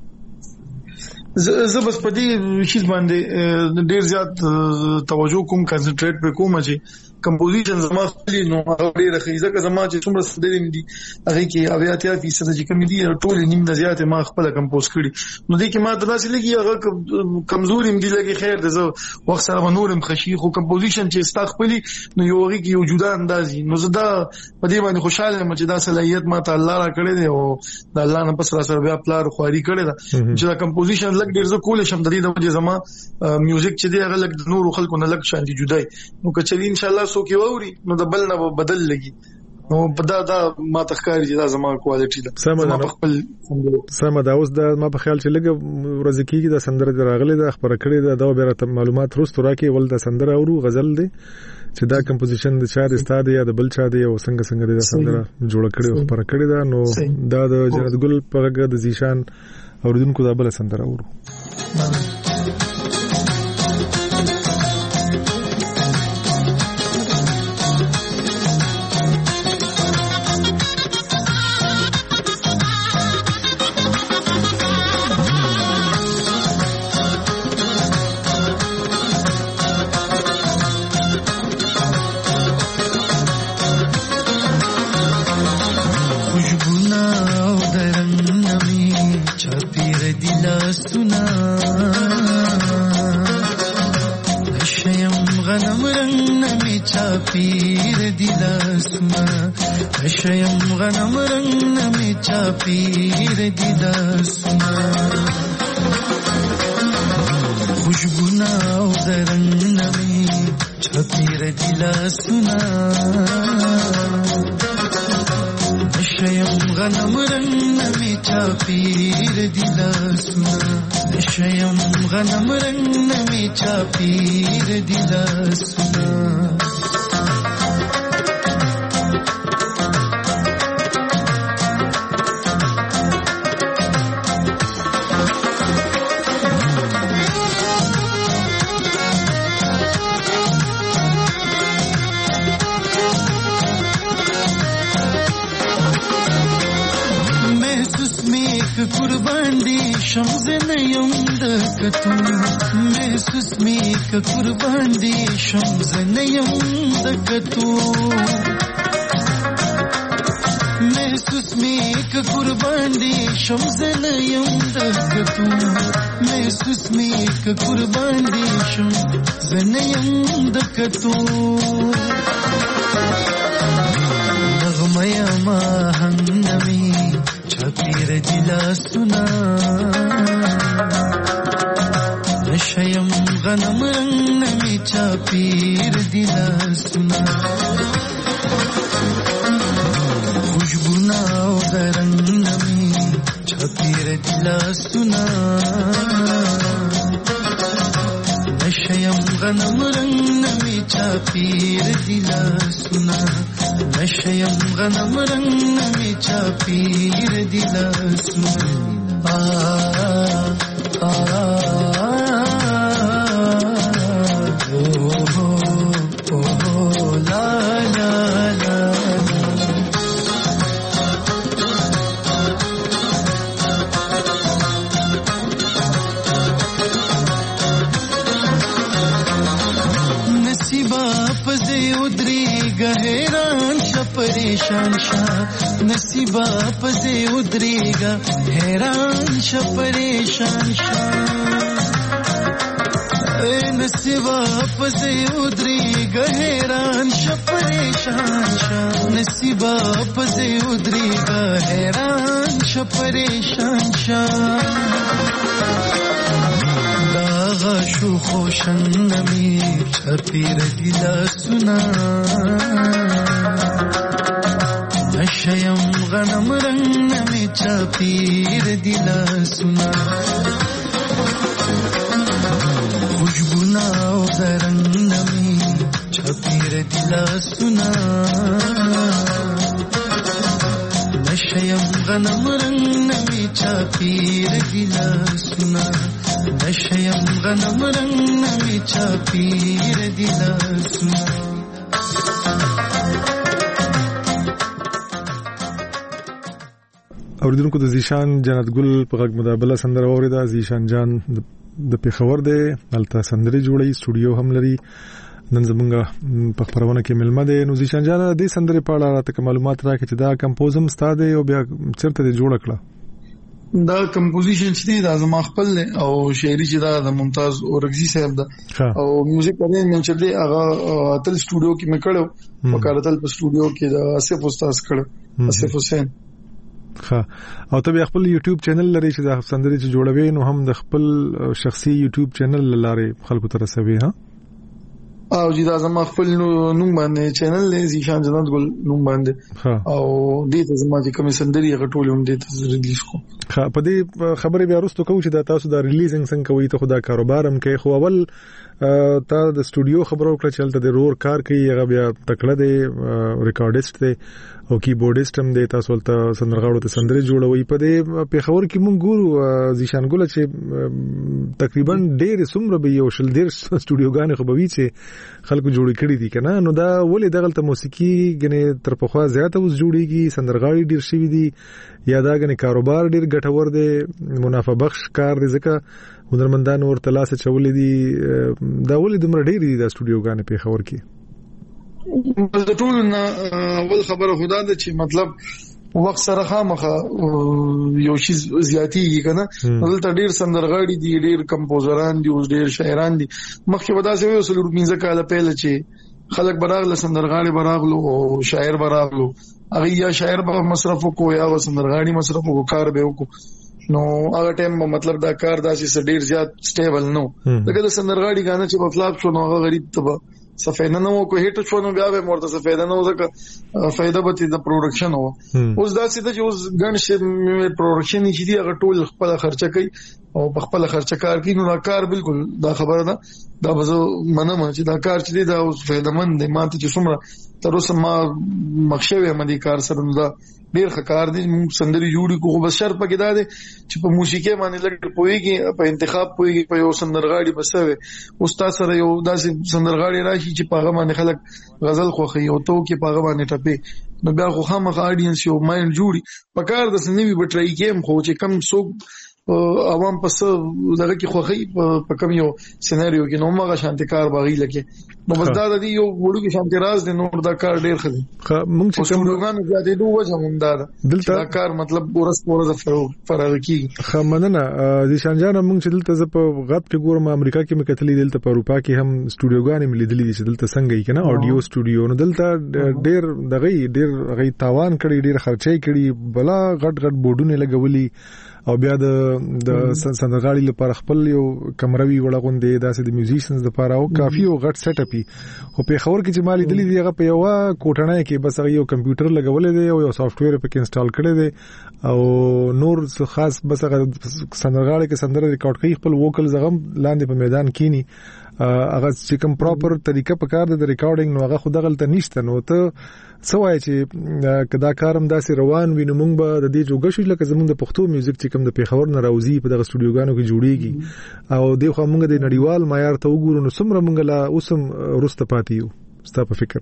S6: زه بس په دې شی باندې ډیر زیات توجه کوم کنسنټریټ په کوم چې کمپوزیشن زما خپل نو هغه ډیر خیزه که زما چې څومره سندرې دي هغه کې اویا اتیا فیصد چې کم دي ټول نیم د زیات ما خپل کمپوز کړي نو دې کې ما تاسو لګي هغه کمزوري دي لګي خیر ده زه وخت سره نورم خشي خو کمپوزیشن چې ستا خپل نو یو هغه کې یو جدا اندازي نو زه دا په دې باندې خوشاله یم چې دا صلاحیت ما ته الله را کړی دی او د الله نه پس را سره بیا پلار خواري کړی دا چې دا کمپوزیشن لګ ډیر زه کول شم د دې د وجه زما میوزیک چې دی هغه لګ د نورو خلکو نه لګ شان دي جدای نو کچې ان شاء الله سو کې ووري نو د بل نه بدل لګي نو په دا دا ما تخکاری چې دا زما کوالټي ده
S5: زما په خپل سم دا اوس د ما په خیال چې لګ ورځ کېږي د سندره راغلي د خبره کړې ده دا به معلومات روستو راکې ول د سندره اورو غزل دی چې دا کمپوزیشن د چا د استاد یا د بل چا دی او څنګه څنګه د سندره جوړ کړي او خبره کړې ده نو دا د جنت ګل په د زیشان اوریدونکو دا بل سندره اورو
S7: پیر دیلا سنا شیم غنم رنگ نمی چا پیر دیلا سنا خوشبونا او درنگ نمی چا پیر دیلا سنا شیم غنم رنگ نمی چا پیر دیلا سنا شیم غنم رنگ نمی چا پیر دیلا سنا قربان دی شمزن یم دکتو محسوس می که قربان دی شمزن یم دکتو محسوس می که قربان دی شمزن یم دکتو محسوس می که قربان دی شمزن یم دکتو نغمه ما هنگمی چاپیر دلا سنا نشیم غنم رنگ نمی چاپیر دلا سنا خوشبونا و درنگ نمی چاپیر دلا سنا نشیم غنم رنگ نمی چاپیر دلا سنا نشیم غنم رنگ نمی چاپیر دلا سنا آه آه परेशान शाह नसीबा पजे उतरेगा हैरान शा परेशान शाह नसीबा पजे उतरेगा हैरान शा परेशान शाह नसीबा पजे उतरेगा हैरान शा परेशान शाह दागा शो खोशन नमी छपीर दिला सुना नशयम गनम रंग नमी चापीर दिला सुना खुशबुना रंग नमी चापीर दिला सुना नशयम गनम रंग नमी चापीर दिला सुना नशयम गनम रंग नमी चापीर दिला सुना
S5: اوریدونکو د زیشان جنت ګل په غږ مدابله سندره اوریده. زیشان جان د پیښور دی، هلته سندرې جوړي، سټوډیو هم لري. نن زمونږ په خبرونه کې ملمه دی. نو زیشان جان د دې سندرې په اړه راته معلومات راکړه چې دا کمپوزم ستا دی او بیا چیرته دی جوړ کړه؟
S6: دا کمپوزیشن چې دا زما خپل او شاعري چې دا د ممتاز اورغزي صاحب دا او میوزیک ارینجمنت چې دی هغه تل سټوډیو کې مې کړو، په کارتل په سټوډیو کې دا اسف استاد کړو، اسف حسین.
S5: ها او ته خپل یوټیوب چینل لري چې د سندرې چې جوړوي، نو هم د خپل شخصي یوټیوب چینل لاره خلکو ته رسوي؟ ها
S6: او جی دا زما خپل نوم باندې چینل دی، زیشان جنت ګل نوم باندې، او دې ته زما چې کوم سندري غټول هم دې ته ریلیز کوم.
S5: ها په دې خبرې بیا وروسته کوم چې دا تاسو دا ریلیزینګ څنګه کوي؟ ته خدا کاروبار هم کوي، خو اول تا د سټوډیو خبرو کړه چې هلته د رور کار کوي، هغه بیا تکړه دی، ریکارډیسټ دی او کیبورډیسټ هم دی، تاسو ولته سندرغاړو ته سندرې جوړوي. په دې پیښور کې مونږ ګورو زیشان ګل چې تقریبا ډېر څومره به یو شل ډېر سټوډیوګانې خو به وي چې خلکو جوړې کړې دي کنه. نو دا ولې دغلته موسیقي غنې تر پخوا زیاته اوس جوړیږي، سندرغاړي ډېر شوي دي، یا دا غنې کاروبار ډېر ګټور دی، منافع بخش کار دی، ځکه هنرمندان ورته لاس چولې دي؟ دا ولې دومره ډېر دي دا سټوډیوګانې پیښور کې؟
S6: د ټول نه ول خبره خدا ده چې مطلب وخت سره خامخه یو شی زیاتیږي کنه. دلته ډیر سندرغاړي دي، ډیر کمپوزران دي، ډیر شاعران دي. مخکې ودا سه یو سلور پنځه کاله پهله چې خلک براغله سندرغاړي براغلو او شاعر براغلو، هغه یا شاعر به مصرف کو یا سندرغاړي مصرف کو، کار به وکړو. نو هغه ټیم مطلب دا کار داسې ډیر زیات سټیبل نو، لکه د سندرغاړي غانه چې په فلاپ شو نو هغه غریب ته سفیده نو کو هیټ شو نو بیا به مرته سفیده نو ځکه فائدہ به د پروډکشن و. اوس دا چې د اوس ګڼ شي پروډکشن چې دی هغه ټول خپل خرچه کوي، او په خپل خرچه کار کوي، نو دا کار بالکل دا خبره ده دا به زه منم چې دا کار چې دی دا اوس فایدهمند دی. ما ته چې څومره تر اوسه ما مخشوي یم دې کار سره، نو دا ډیر ښه کار دی. موږ سندري جوړي کوو، بس شرط پکې دا دی چې په موسیقي باندې لږ پوهیږي، په انتخاب پوهیږي، په یو سندرغاړي بسوي استاد سره یو داسې سندرغاړي راشي چې په هغه باندې خلک غزل خوښي او تو کې په هغه باندې ټپي، نو بیا خو خامخا اډینس یو مایند جوړي په کار د سنوي بټرای کېم خو چې کم څوک عوام پس دغه کې خوخي په کم یو سيناريو کې نو ماغه شانتي کار باغی لکه نو بس دا د یو وړو کې شانتي راز دی، نو دا کار ډیر ښه دی.
S5: خو موږ چې کوم
S6: لوګانو زیاتې دوه وجه هم دا دلته دا کار مطلب ورس ورس فرق کی
S5: خمننه ذیشان جان. موږ چې دلته په غټ کې ګورم امریکا کې مې کتلې، دلته په اروپا کې هم سټوډیوګانې ملي دي چې دلته څنګه یې کنه اډیو سټوډیو، نو دلته ډیر دغه ډیر غي تاوان کړي، ډیر خرچي کړي، بلا غټ غټ بورډونه لګولي او بیا د د سندرغاړي لپاره خپل یو کمروي وړاندې داسې د میوزیشنز لپاره او کافي او غټ سیټ اپ. خو په خبر کې چې مالي دلی دی هغه په یو کوټنۍ کې بس یو کمپیوټر لګولې دی او یو سافټ ویر په کې انسټال کړی دی او نور خاص بس هغه سندرغاړي کې سندره ریکارډ کوي، خپل ووکل زغم لاندې په میدان کینی هغه چې کوم پراپر طریقه په کار د ریکارډینګ نو هغه خود غلطه نشته. نو ته سوای چې کدا کارم داسې روان وینم موږ به د دې جوګه شو لکه زموږ د پښتو میوزیک چې کوم د پیښور نه راوځي په دغه سټوډیوګانو کې جوړیږي او د خو موږ د نړیوال معیار ته وګورو نو څومره موږ لا اوسم ورسته پاتې یو. ستا په فکر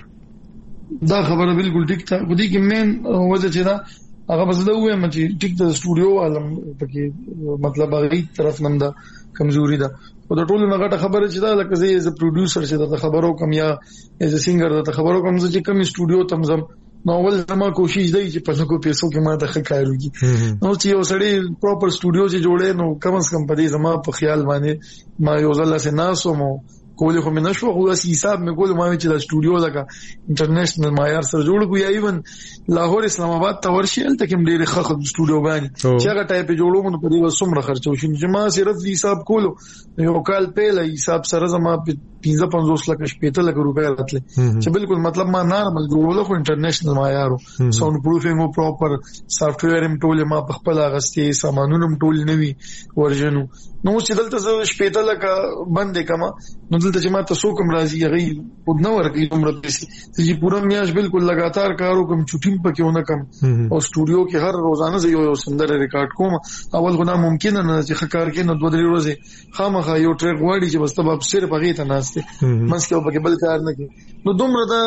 S6: دا خبره بالکل ټیک ده. خو دې کې مین وجه چې دا هغه بس دا وایم چې ټیک د سټوډیو عالم پکې مطلب هغه طرف نم دا کمزوري ده. او د ټولو نه غټه خبره چې دا لکه زه ایز ا پروډوسر چې دا خبرو کم یا ایز ا سینگر دا خبرو کم چې کوم سټوډیو تمزم نو ول زما کوشش دی چې په څو پیسو کې ما ته ښه کار وکړي. نو چې یو سړی پراپر سټوډیو چې جوړې نو کم از کم په دې زما په خیال باندې ما یو ځل سه ناسو مو کولی خو مې نشو خو اسی حساب مې کول ما چې دا سټوډیو لکه انټرنیشنل معیار سره جوړ کو یا ایون لاهور اسلام آباد ته ورشل ته کوم ډېر ښه سټوډیو باندې چې هغه ټایپ جوړو نو په دې وسومره خرچو شي چې ما صرف حساب کولو یو کال په حساب سره زما پنځه پنځوس لک شپږ لک روپۍ راتله چې بالکل مطلب ما نارمل جوړول خو انټرنیشنل معیارو ساوند پروفینګ او پراپر سافټ ویر هم ټول ما په خپل غستې سامانونه هم ټول نوي ورژنو. نو چې دلته زه شپږ لک باندې کما نو دلته چې ما تاسو کوم راځي هغه په نو ورکې عمر پیسې چې پوره میاش بالکل لګاتار کارو کوم چټیم پکې ونه کم او سټوډیو کې هر روزانه زه یو سندره ریکارډ کوم. اول غنا ممکن نه چې ښکار کې نو دوه درې ورځې خامخا یو ټریک وړي چې بس تباب صرف هغه ته ناشته مسکه په کې بل کار نه کوي. نو دومره دا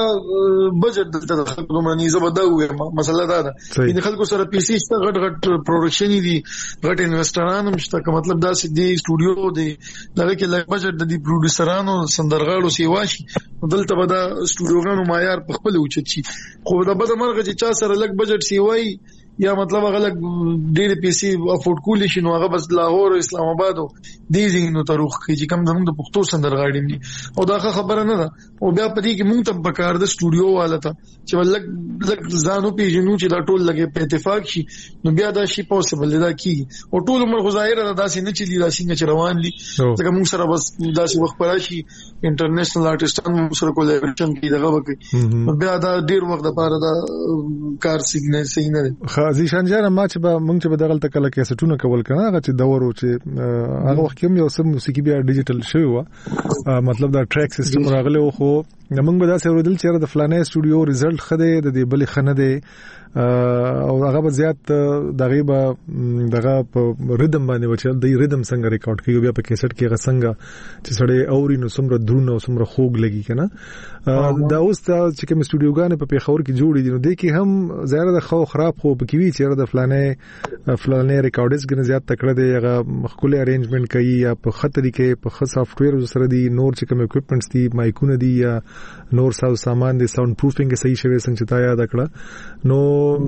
S6: بجټ دلته دومره نه زبر دا وي مسله دا ده چې خلکو سره پیسې شته غټ غټ پروډکشن دي غټ انویسټران هم شته که مطلب دا سې دی سټوډیو دی دغه کې لږ بجټ د دې پروډوسرانو سندرغاړو سیوا شي دلته به دا سټوډیوګانو معیار په خپل اوچت شي. خو دا به د مرغه چې چا سره لږ بجټ سیوای یا مطلب هغه لږ ډېر پیسې افورډ کول شي نو هغه بس لاهور او اسلام آباد او دې ځینو تاریخ کې چې کوم زموږ د پښتو سندرغاړي دي او دا خبره نه ده. او بیا په دې کې موږ ته په کار د سټوډیو والته چې ولګ لږ ځانو پیژنو چې دا ټول لګي په اتفاق شي نو بیا دا شي پوسیبل دا کیږي. او ټول عمر غظاهر دا داسې نه چلی دا څنګه روان دي ځکه موږ سره بس داسې وخت پراشي انټرنیشنل آرټستان موږ سره کولیبریشن کوي دغه وکړي بیا دا ډیر وخت لپاره دا کار سیګنل صحیح نه دی.
S5: ځیشان جان ما چې به موږ چې به دغه تکل کې سټونه کول کنه هغه چې دورو چې هغه وخت کې یو سم موسیقي بیا ډیجیټل شوی و مطلب دا ټریک سیستم راغله خو موږ به دا سره دل چې د فلانه سټوډیو ریزلټ خده د دې بل خنه دی او هغه به زیات دغه به دغه په ریدم باندې وچل د ریدم څنګه ریکارډ کوي بیا په کیسټ کې غسنګ چې سړی اوري نو سمره درونه او سمره خوګ لګي کنه دا اوس چې کوم سټوډیوګان په پیښور کې جوړې دي نو د کې هم زیاده د خو خراب خو په کې وی چې د فلانه فلانه ریکارډز کې زیات تکړه دی هغه مخکوله ارینجمنت کوي یا په خطرې کې په خاص سافټ ویر سره دی نور چې کوم اکوپمنټس دي مایکونه دي یا نور ساو سامان دي ساوند پروفینګ صحیح شوی څنګه چې تا یاد کړه. نو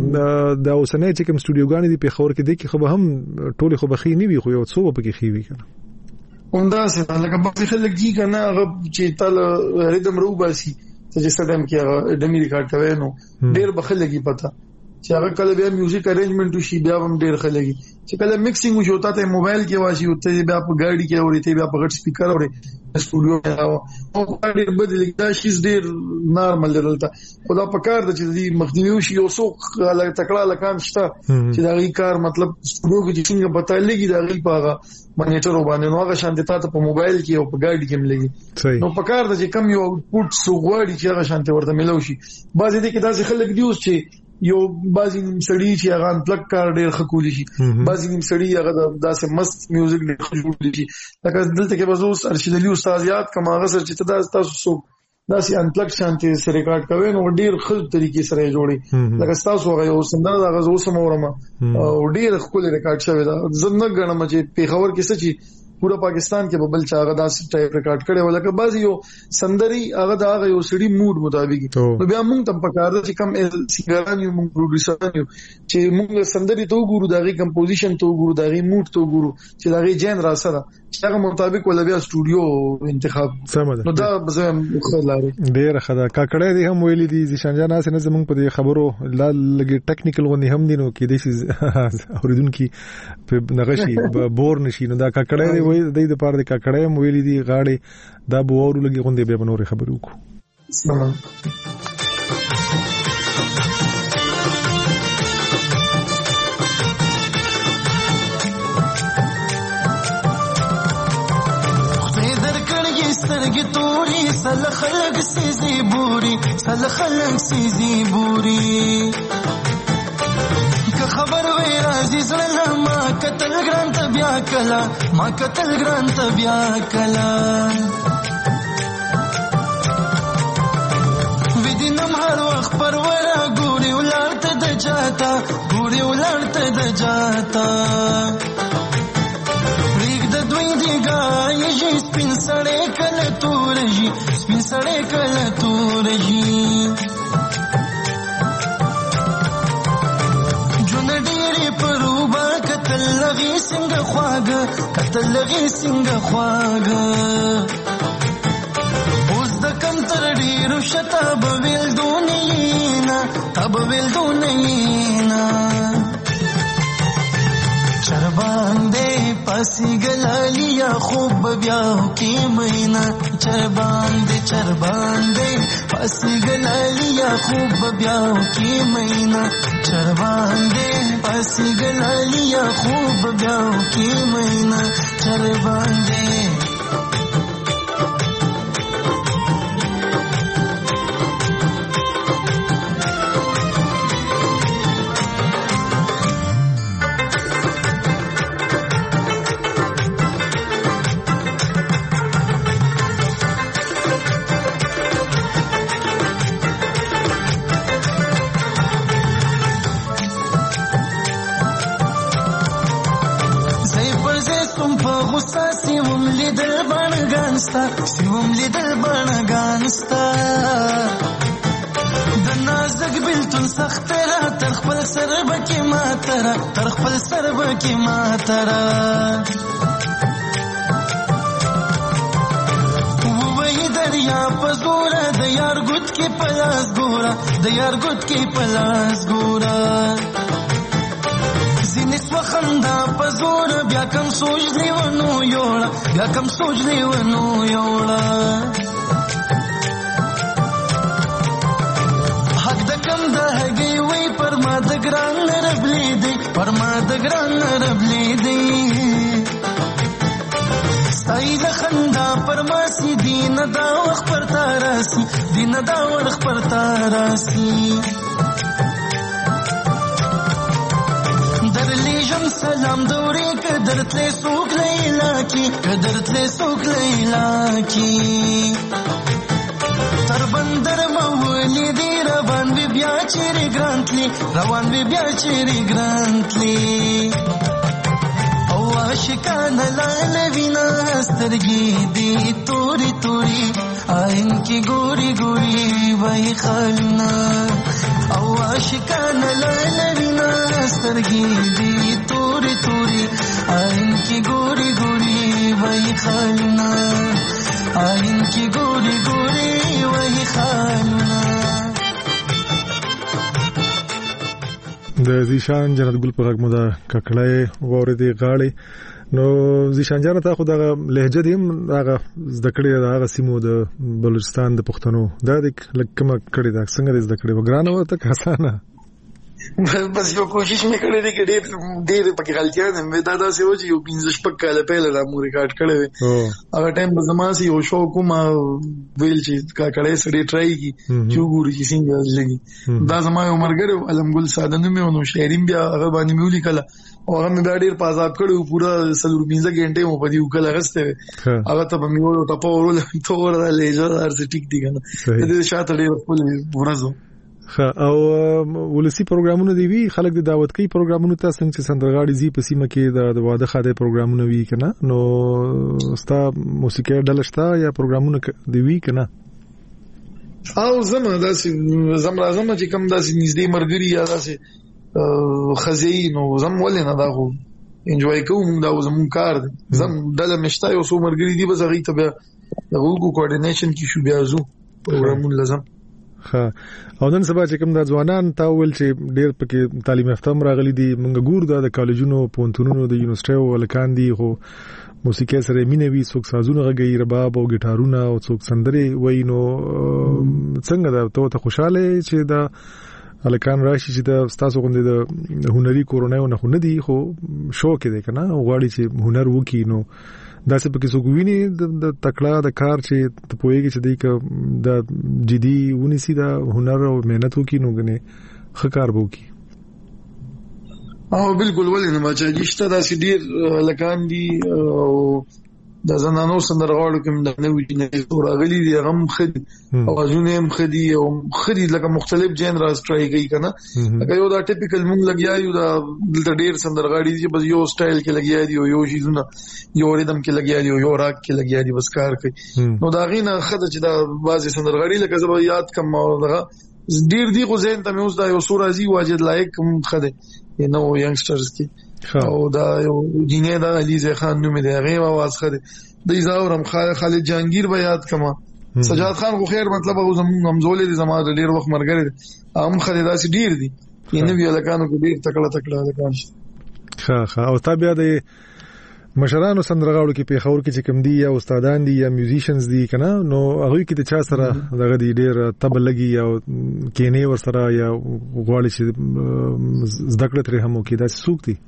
S5: دا اوسنه چې کوم سټوډیوګان دي په خور کې دي کې خو به هم ټول خو بخي نه وي خو یو څو په کې خي وي کنه
S6: اوندا څه لکه په خلک دي کنه هغه چې تل ریدم رو باسي چې څه ټایم کې هغه دمي ریکارډ کوي نو ډېر بخلګي پتا چې هغه کله بیا میوزیک ارینجمنت وشي بیا هم ډیر خلګي چې کله میکسینګ وشي او ته موبایل کې واشي او ته بیا په ګاډي کې اوري ته بیا په غټ سپیکر اوري سټوډیو کې او ډیر بدل دا شي ډیر نارمل دلته خدا په کار د چې مخدوی وشي او څوک تکړه لکان شته چې دا غي کار مطلب سټوډیو کې څنګه پتا لګي دا غي پاغه مانیټر وبانه نو هغه شانتي تاسو په موبایل کې او په ګاډي کې ملګي نو په کار د چې کم یو اوټپوټ سوغواړي چې هغه شانتي ورته ملوشي بعضې دې کې داسې خلک دیوس چې یو بعضې نیم سړي چې هغه انپلګ کار ډېر ښه کولی شي بعضې نیم سړي هغه داسې مست میوزیک ډېر ښه جوړولی شي لکه دلته کې به زه اوس ارشد علي استاد یاد کړم هغه سره چې ته تاسو څوک داسې انپلګ شانتي سره ریکارډ کوي نو ډېر ښه طریقې سره یې جوړي لکه ستاسو هغه یو سندره د هغه زه اوس هم اورم او ډېر ښکلې ریکارډ شوې ده زه نه ګڼم چې پېښور کې څه چې پورا پاکستان کې ببل چا هغه داسې ټایپ ریکارډ کړي ولکه بعض یو سندري هغه د هغه یو سړي موډ مطابق نو بیا موږ تم پکاره چې کم سینګران یو موږ پروډوسران یو چې موږ سندري ته وګورو دغه کمپوزیشن ته وګورو دغه موډ ته وګورو چې دغه جن را سره چې هغه مطابق ولا بیا سټوډیو انتخاب نو دا به خلاري
S5: ډیر خدا کاکړې دي هم ویلي دي ځشان جان اسنه زمونږ په خبرو لږه ټیکنیکل غونې هم دي نو کې د شي اوریدونکو په نغشي بور نشي نو دا کاکړې وای د دې لپاره د کاکړې هم ویلي دي غاړي دا به ورو لګي غونډې به نور خبرو کو
S7: سترګې توري سل خلق سيزي بوري سل خلق سيزي بوري که خبر وي راځي زړه ما کتل ګران ته بیا کلا ما کتل ګران ته بیا کلا ودینم هر وخت پرورا ګوري ولارته د جاتا ګوري ولارته د جاتا سپین سړی کله تورجی سپین سړی کله تورجی جون ډېرې پروبا کتل لغې څنګه خواږه کتل لغې څنګه خواږه اوس د کم تر ډېرو شته به ویل دونینا تا به ویل دونینا چرباندې پاسی گلالیا خوب بیاو کی مینا چرباندې چرباندې پاسی گلالیا خوب بیاو کی مینا چرباندې پاسی گلالیا خوب بیاو کی مینا چرباندې سیوم لیدل بانگانستا د نازک بلتون سخت را تر خپل سر بکی ماترا تر خپل سر بکی ماترا ووی دریا پزورا د یار ګوت کې پلاس ګورا د یار ګوت کې پلاس ګورا زینس وخندا پزور بیا کم سوچ لیونو یوړه بیا کم سوچ لیونو یوړه حق د کم د هګي وای پر ما د ګران ربلې دی پر ما د ګران ربلې دی ستای د خندا پر ما سي دین دا وخت پر تاراسي دین دا وخت پر تاراسي سلام دوري قدرت له سوق لیلا کی قدرت له سوق لیلا کی تر بندر مولي دی روان بي بیا چيري ګرانتلي روان بي بیا چيري ګرانتلي او عاشقان لال وینا سترګي دی توري توري آئین کی ګوري ګوري وای خلنا او عاشقان لال وینا سترګي دی توري توري آئین کی ګوري ګوري وای خلنا آئین کی ګوري ګوري وای خلنا
S5: د زیشان جنت ګل په غږ مو دا ککړای ووري غاړي نو زیشان جنت خو دا لهجه دیم هغه زده کړې دا هغه سیمو د بلوچستان د پښتنو دا د لکه کړي دا څنګه زده کړې وګرانه وته اسانه
S6: بس یو کوشش مې کړې دي چې ډېر ډېر پکې غلطیاں مې دا دا سه و چې یو پنځه شپږ کاله پهله دا مو ریکارډ کړی وي هغه ټایم په زما سي یو شو کوم ویل چې کا کړې سړي ټرای کی چې ګوري چې څنګه لګي دا زما یو مرګره علم ګل ساده نوم نو شاعرین بیا هغه باندې مولي کله او هغه مې ډېر پازاب کړو پورا سلور پنځه غنټه مو په دې وکړه غسته هغه ته په میوړو ټاپو ورول تور دا لیزر ار څه ټیک دی کنه دې شاته ډېر خپل ورځو
S5: او ولسی پروګرامونه دی وی خلک د دعوت کوي پروګرامونه ته څنګه چې سندرغاړي زی په سیمه کې د واده خاطر پروګرامونه وی کنه نو ستا موسیقي ډلشتا یا پروګرامونه دی وی کنه
S6: او زما داسې زم راځم چې کوم داسې نږدې مرګري یا داسې خزي نو زم ولې نه دا خو انجوای کوم دا زمون کار زم دله مشتا یو سو مرګري دی بس هغه ته بیا د وګو کوارډینیشن کې شو بیا زو پروګرامونه لازم
S5: ها او نن سبا چې کوم د ځوانان تاول چې ډېر پکې تعلیم یافته راغلي دي مونږ ګور د کالجونو پونتونونو د یونیورسيټو ولکان دي خو موسیقي سره مینوي څوک سازونه غږی رباب او ګټارونه او څوک سندري وینو څنګه دا ته خوشاله چې دا الکان راشي چې دا ستاسو غوندې د هنري کورونای نه خو نه دي خو شوق دی کنه غواړي چې هنر وکي نو دا څه پکې څوک ویني د تکړه د کار چې ته پوهیږي چې دی د جدي ونیسي دا هنر او مهنت وکي نو غني خکار وکي
S6: او بالکل ولې نه ما چې دشته دا سډیر لکان دي او د زنانو سندرغاړو کې د نوې نه راغلي دي غم خدي او ازونه هم خدي او خدي لکه مختلف جنرز ټرای کوي کنه لکه یو دا ټیپیکل مونږ لګیا یو دا د ډیر سندرغاړي دي بس یو سټایل کې لګیا دي او یو شیزونه یو ریدم کې لګیا دي او یو راک کې لګیا دي بس کار کوي نو دا غینه خدای چې دا بازي سندرغاړي لکه زما یاد کم او دا ډیر دی خو زین ته مې اوس دا یو سورازي واجد لایق خدای نو ینګسټرز کې او دا یو دینه دا علیزه خان نوم دی هغه आवाज خره د ایزاورم خالد جهانگیر به یاد کما سجاد خان خو خیر مطلب او زمون همزولې دي زما د ډیر وخت مرګره هم خره داسې ډیر دي ینه وی لکانو کې ډیر تکړه تکړه لکان
S5: ښه ښه او تابع د مشرانو سندرغاړو کې په خور کې چې کم دي یا استادان دي یا میوزیشنز دي کنه نو هغه کې د چا سره دغه دی ډیر تبل لګي او کینې ور سره یا غواړي چې زده کړه ترې هم کې دا سوق دي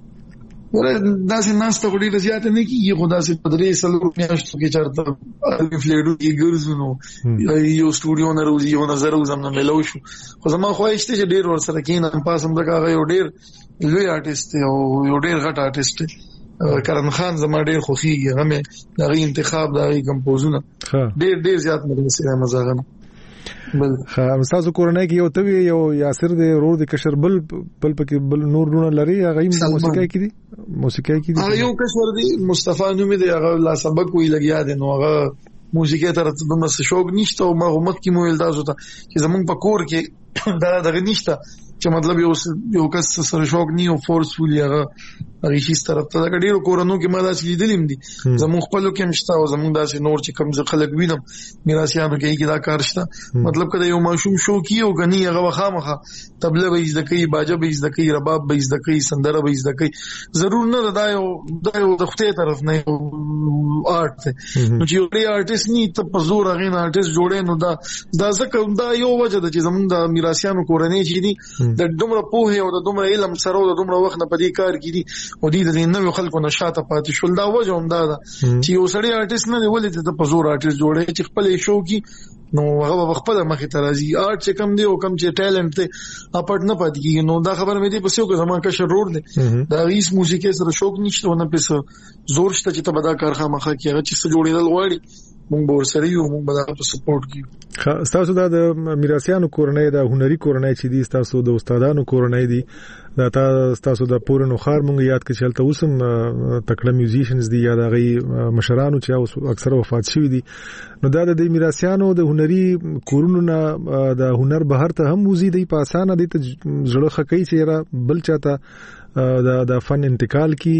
S6: دا سي ناسته غوډي رضایت نه کیږي خدا سي پدري سلو میاشتو کې چرته فلیډو کې ګرځونو یو سټوډیو نه روزي یو نظر وزم نه ملو شو خو زما خوښ ته چې ډیر ور سره کینم پاسم دغه یو ډیر لوی آرټیست او یو ډیر غټ آرټیست کرن خان زما ډیر خوخيږي هغه دغه انتخاب دغه کمپوزونه ډیر ډیر زیات مې سره مزاغه
S5: بل خا تاسو کورنۍ کې یو توی یو یاسر دی ورور دی کشر بل بل پکې بل نور نور لري هغه موسیقي کې دي موسیقي کې دي
S6: هغه یو کشر دی مصطفی نومي دی هغه لا سبق وی لګیا دی نو هغه موسیقي تر څه د مس شوق نشته او ما همت کې مو ول تاسو ته چې زمون په کور کې دا دغه نشته چې مطلب یو یو کس سره شوق نه او فورسفولي هغه هغه هیڅ طرف ته دا ډیرو کورونو کې ما داسې لیدلم دي زمون خپل کې مشته او زمون داسې نور چې کم ځ خلک وینم میراثیانو کې کې دا کار شته مطلب کله یو ماشوم شو کیو غني هغه وخامخه تبله به زده کوي باجه به زده کوي رباب به زده کوي سندره به زده کوي ضرور نه دا یو دا یو د خپل طرف نه آرت نو چې یو ډیر آرټیست ني ته په زور غین آرټیست جوړې نو دا دا ځکه دا یو وجه ده چې زمون د میراثیانو کورنۍ چې دي د دومره پوهه او د دومره علم سره او د دومره وخت نه پدې کار کړي او دې د نوو خلکو نشاته پاتې شول دا وجه هم دا ده چې یو سړی آرټیست نه دی ولې ته په زور آرټیست جوړې چې خپل شو کې نو هغه خپل مخې ته راځي آرټ چې کم دی او کم چې ټیلنټ ته اپټ نه پاتې کیږي نو دا خبر مې دې پسې او زما کا شرور دی دا هیڅ موسیقي سره شوق نشته نه پس زور شته چې ته به دا کار خامخا کیږي چې څه جوړېدل غواړي مونږ به ورسره یو مونږ به دا په سپورټ کیو
S5: تاسو دا د میراثیانو کورنۍ د هنري کورنۍ چې دي تاسو د استادانو کورنۍ دي دا تاسو د پورنو خار مونږ یاد کې چلته اوسم تکړه میوزیشنز دي یا د غي مشرانو چې اکثر وفات شوی دي نو دا د میراثیانو د هنري کورونو نه د هنر بهر ته هم وزي دی په اسانه دي ته جوړه خکې چې را بل چاته دا د فن انتقال کی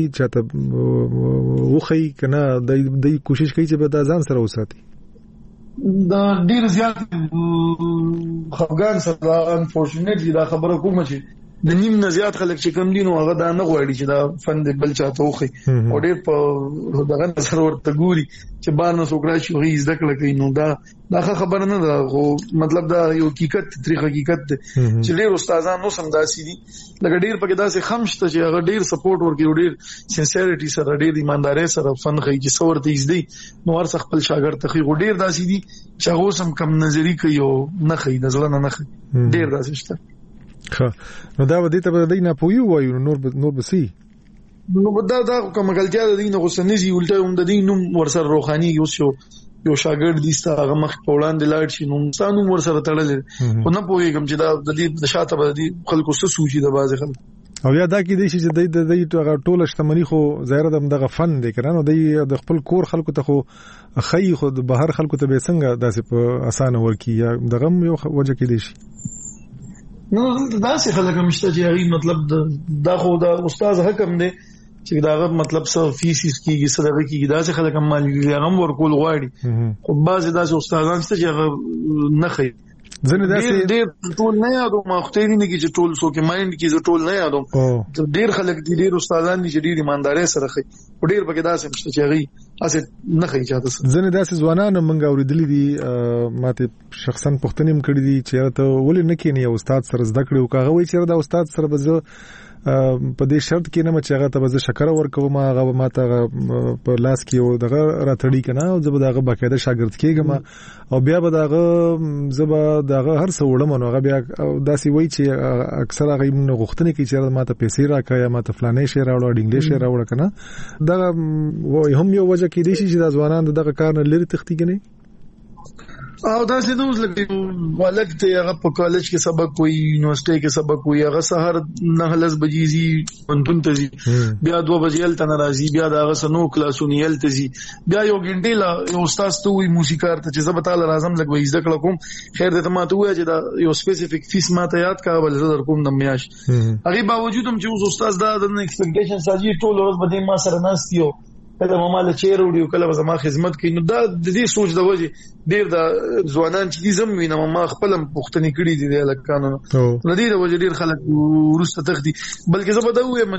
S5: چاته وخی کنه د کوشش کوي چې به د ځان سره وساتي
S6: دا ډیر زیات خفګان سره انفورچونټلی دا خبره کوم چې د نیم نه زیات خلک چې کم دي نو هغه دا نه غواړي چې دا فن د بل چاته وخی او ډېر په دغه نظر ورته ګوري چې بار نه څوک شي هغه زده کړه کوي. نو دا دا خبره نه ده خو مطلب دا یو حقیقت تاریخ حقیقت دی چې ډېر استادان نو سم داسي دي لکه ډېر پکې داسې خمشته چې هغه ډېر سپورټ ورکوي ډېر سنسیریټي سره ډېر ایمانداري سره فن کوي چې څور ته زده نو ور څخه خپل شاګرد ته خو ډېر داسي دي چې هغه سم کم نظری کوي او نه کوي نظر نه نه کوي ډېر داسې شته.
S5: نو دا ودی ته د نه پوي وایو نور نور بسي
S6: نو دا دا کوم غلطیا د دین غوسنزي ولټه هم د دین نوم ورسره روحاني یو شو یو شاګرد دي ستا هغه مخ په وړاندې لاړ شي نو انسانو ورسره تړل خو نه پوهیږم چې دا د دې د شاته به دي خلکو څه سوچي د باز خلک
S5: او یا دا کې دي چې د دې د ټوله شتمنۍ خو ظاهر د دغه فن دی کنه د خپل کور خلکو ته خو خی خو د بهر خلکو ته به څنګه داسې په اسانه ورکی یا دغه یو وجه کې دي شي
S6: نو داسې خلک مشته چې هغه مطلب دا خو دا استاد حکم دی چې دا مطلب څه فیسیس کیږي صدقه کیږي داسې خلک هم مالي هغه ورکول غواړي خو بعضی داسې استادان چې هغه نه خي
S5: ځنه داسې
S6: ډېر ټول نه یادو مختاري نه کی چې ټول سو کې مایند کی چې ټول نه یادو ډېر خلک دي ډېر استادان دي چې ډېر ایمانداري سره خي ډېر پکې داسې مشته چې هغه اسه نه خي چاته
S5: ځنه داسې ځوانان منګه اوریدلې دي ماته شخصا پښتنیم کړی دي چې ته ولې نه کینی استاد سره زده کړو کاغه وای چې دا استاد سره به په دې شرط کې نه چې هغه ته به شکر ورکوم هغه ما ته په لاس کې دغه راتړی کنه او زه به دغه باقاعده شاګرد کېږم او بیا به دغه زه به دغه هر څه وړم نو هغه بیا داسې وای چې اکثر هغه موږ غوښتنه کوي چې ما ته پیسې راکړي ما ته فلانه شی راوړو ډینګلیش شی راوړو کنه دغه هم یو وجه کې دي چې د ځوانان دغه کار نه لري تختیږي
S6: او دا څه دوز لکه ولک ته هغه په کالج کې سبق وي یونیورسيټي کې سبق وي هغه سحر نه لس بجې زی پنځون ته زی بیا دوه بجې ال تن راځي بیا دا هغه سنو کلاسونی ال ته زی بیا یو ګنټه لا یو استاد ته وي موسیقار ته چې زه به تعالی راځم لګ وې ذکر کوم خیر دې ته ما ته وای چې دا یو سپیسیفیک فیس ما ته یاد کا بل زه در کوم د میاش هغه باوجود هم چې استاد دا د ایکسپیکټیشن ساجي ټول ورځ به ما سره ناستیو کله ما مال چیر وړو کله زما خدمت کوي نو دا د دې سوچ د وجه ډیر د ځوانان چې زم وینم ما خپل پښتني کړي دي د لکانو نو دې د وجه ډیر خلک ورسته تخدي بلکې زه به دا وایم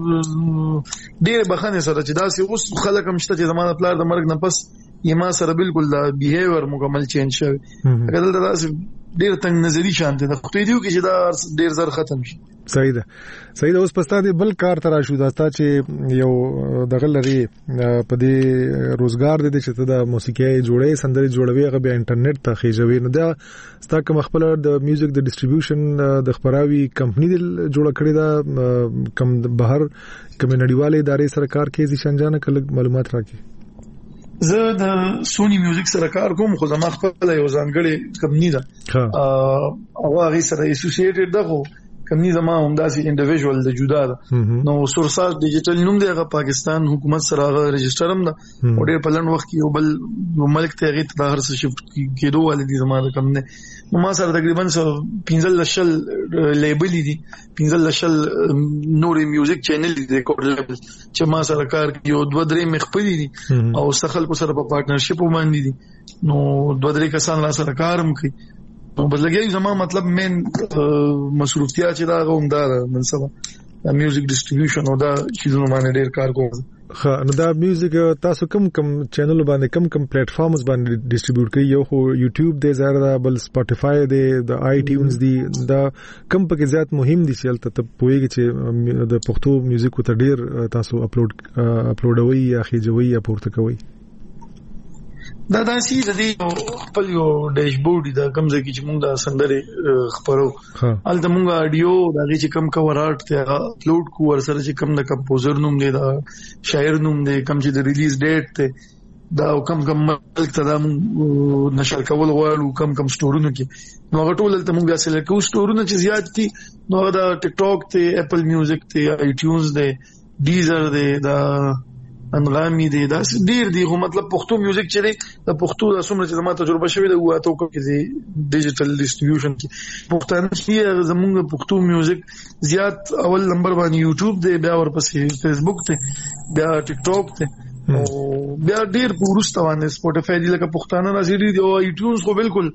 S6: چې ډیر بخنه سره چې دا سه اوس خلک مشته چې زمانه پلار د مرګ نه پس یما سره بالکل دا بیهیویر مکمل چینج شوی اگر دا ډیر تنگ نظری شانته د خو دیو کې چې دا ډیر زر ختم شي.
S5: صحیح ده صحیح ده اوس پستا دی بل کار ترا شو دا چې یو دغه لري په دې روزګار دي چې ته د موسیقي جوړې سندري جوړوي هغه به انټرنیټ ته خېجوي نو دا ستا کوم خپل د میوزیک د ډیسټریبیوشن د خبراوي کمپنی جوړ کړی دا کم بهر کوم نړیواله ادارې سره کار کوي چې شنجانه کله معلومات راکړي.
S6: زه د سونی میوزیک سره کار کوم خو زما خپل یو ځانګړی کمپنی ده او هغه سره اسوسییټډ ده کمنی زما هم داسې انډیویډوال د جدا ده نو سورساز ډیجیټل نوم دی هغه پاکستان حکومت سره هغه ريجستره هم ده او ډېر په لند وخت کې یو بل ملک ته هغه ته هر څه شفت کېدو ولې زما د کم نه نو ما سره تقریبا پنځه لشل لیبل دي پنځه لشل نوري میوزیک چینل دي ریکورډ لیبل چې ما سره کار کوي او دوه درې مخپلي دي او سخل کو سره په پارټنرشپ باندې دي نو دوه درې کسان لا سره کارم کوي نو بدلګي زما مطلب مین مصروفیات چې دا غوندار من سبا د میوزیک ډیسټریبیوشن او دا چیزونه باندې ډېر کار کوم.
S5: خا نو دا میوزیک تاسو کوم کوم چینل باندې کوم کوم پلیټ فارمز باندې ډیسټریبیوټ کوي یو خو یوټیوب دی زړه بل سپاټیفای دی د آی ټیونز دی دا کوم پکې زیات مهم دي چې تل ته پوهیږي چې د پښتو میوزیک ته ډېر تاسو اپلوډ اپلوډوي یا خېجوي یا پورته کوي.
S6: دا داسي د دې خپل یو ډیشبورډ دا کوم ځای کې چې موږ د سندره خبرو الته موږ اډیو دا چې کوم کور آرټ ته اپلوډ کو ور سره چې کوم د کمپوزر نوم دی دا شاعر نوم دی کوم چې د ریلیز ډیټ ته دا کوم کوم ملک ته دا موږ نشر کول غواړو کوم کوم سټورونو کې نو غټول ته موږ بیا سلیکټ کوو سټورونه چې زیات دي نو دا ټیک ټاک ته اپل میوزیک ته آی ټیونز دی ډیزر دی دا انغامي دي دا ډیر دي خو مطلب پښتو میوزیک چې دی د پښتو د څومره چې زما تجربه شوې ده واته کوم کې ډیجیټل ډیسټریبیوشن کې پښتانه چې زموږ پښتو میوزیک زیات اول نمبر باندې یوټیوب دی بیا ورپسې فیسبوک ته بیا ټیک ټاک ته او بیا ډیر پورسته باندې سپوټیفای دی لکه پښتانه راځي دی او آی ټیونز خو بالکل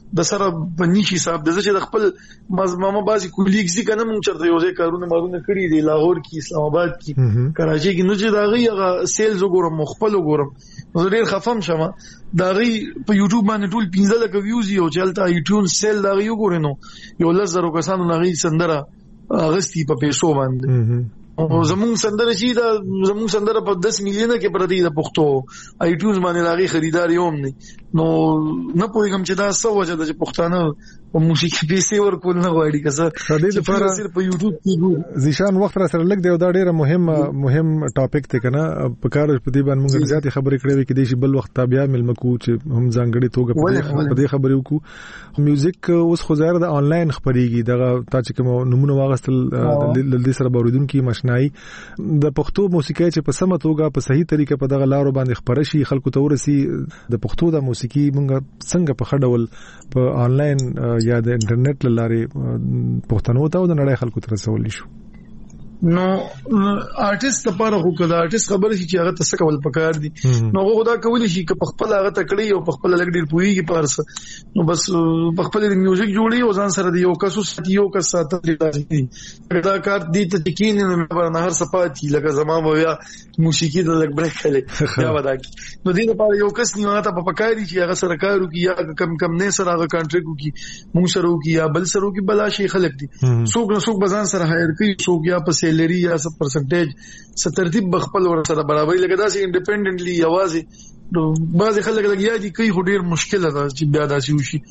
S6: د سره بنيشي صاحب د چې د خپل مزمامه بازي کولیګز دي کنه مونږ چرته یو ځای کارونه مارونه کړی دي لاهور کې اسلام آباد کې کراچي کې نو چې دا غي هغه سیلز وګورم خپل وګورم نو ډیر خفم شمه دا غي په یوټیوب باندې ټول پنځه لک ویوز یو چلته یوټیوب سیل دا غي وګورنو یو لزر کسانو نغي سندره اغستی په پیسو باندې او زمون سندره چې دا زمون سندره په دس میلیونه کې پردي د پښتو آیټیونز باندې لاغي خریدار یوم نه نو نه پوهیږم چې دا څه وجه ده چې پښتانه په موسیقي پیسې ورکول نه غواړي کسه
S5: د دې لپاره
S6: صرف په یوټیوب کې ګور
S5: زیشان وخت را سره لګ دی دا ډیره مهم مهم ټاپک ته کنه په کار په دې باندې موږ زیات خبرې کړې وې کې د شی بل وخت تابع ملمکو چې هم ځانګړي توګه په دې خبرې وکړو میوزیک اوس خو ظاهر د انلاین خبرېږي دا تا چې کوم نمونه واغستل د دې سره باوریدونکو مشنای د پښتو موسیقي چې په سمه توګه په صحیح طریقه په دغه لارو باندې خبره شي خلکو ته ورسي د پښتو د موسیقي موږ څنګه په خډول په انلاین یا د انټرنیټ لارې پښتنو ته او د نړۍ خلکو ته رسول شو
S6: نو آرټیست لپاره خو کله آرټیست خبر شي چې هغه ته څه کول پکار دي نو هغه خدا کولی شي چې په خپل هغه تکړی او په خپل لګ ډیر پويږي پارس نو بس په خپل د میوزیک جوړي او ځان سره د یو کسو ستیو کس ساتل دي دا کار دي ته تکین نه په هر صفاتي لکه زما بیا موسیقي د لګ بریک کړي یا ودا کی نو دې لپاره یو کس نیو ته په پکاري چې هغه سره کارو کی یا کم کم نه سره هغه کانټریکټ کی مونږ سره کی یا بل سره کی بلا شي خلک دي څوک نه څوک بزان سره هایر کوي څوک یا په لري یا څه پرسنټیج څه ترتیب بخپل ور سره برابرۍ لګدا سي انډیپندنټلی یوازې نو بعض خلک لګیا دي کوي ډیر مشکل ده چې بیا داسي وشي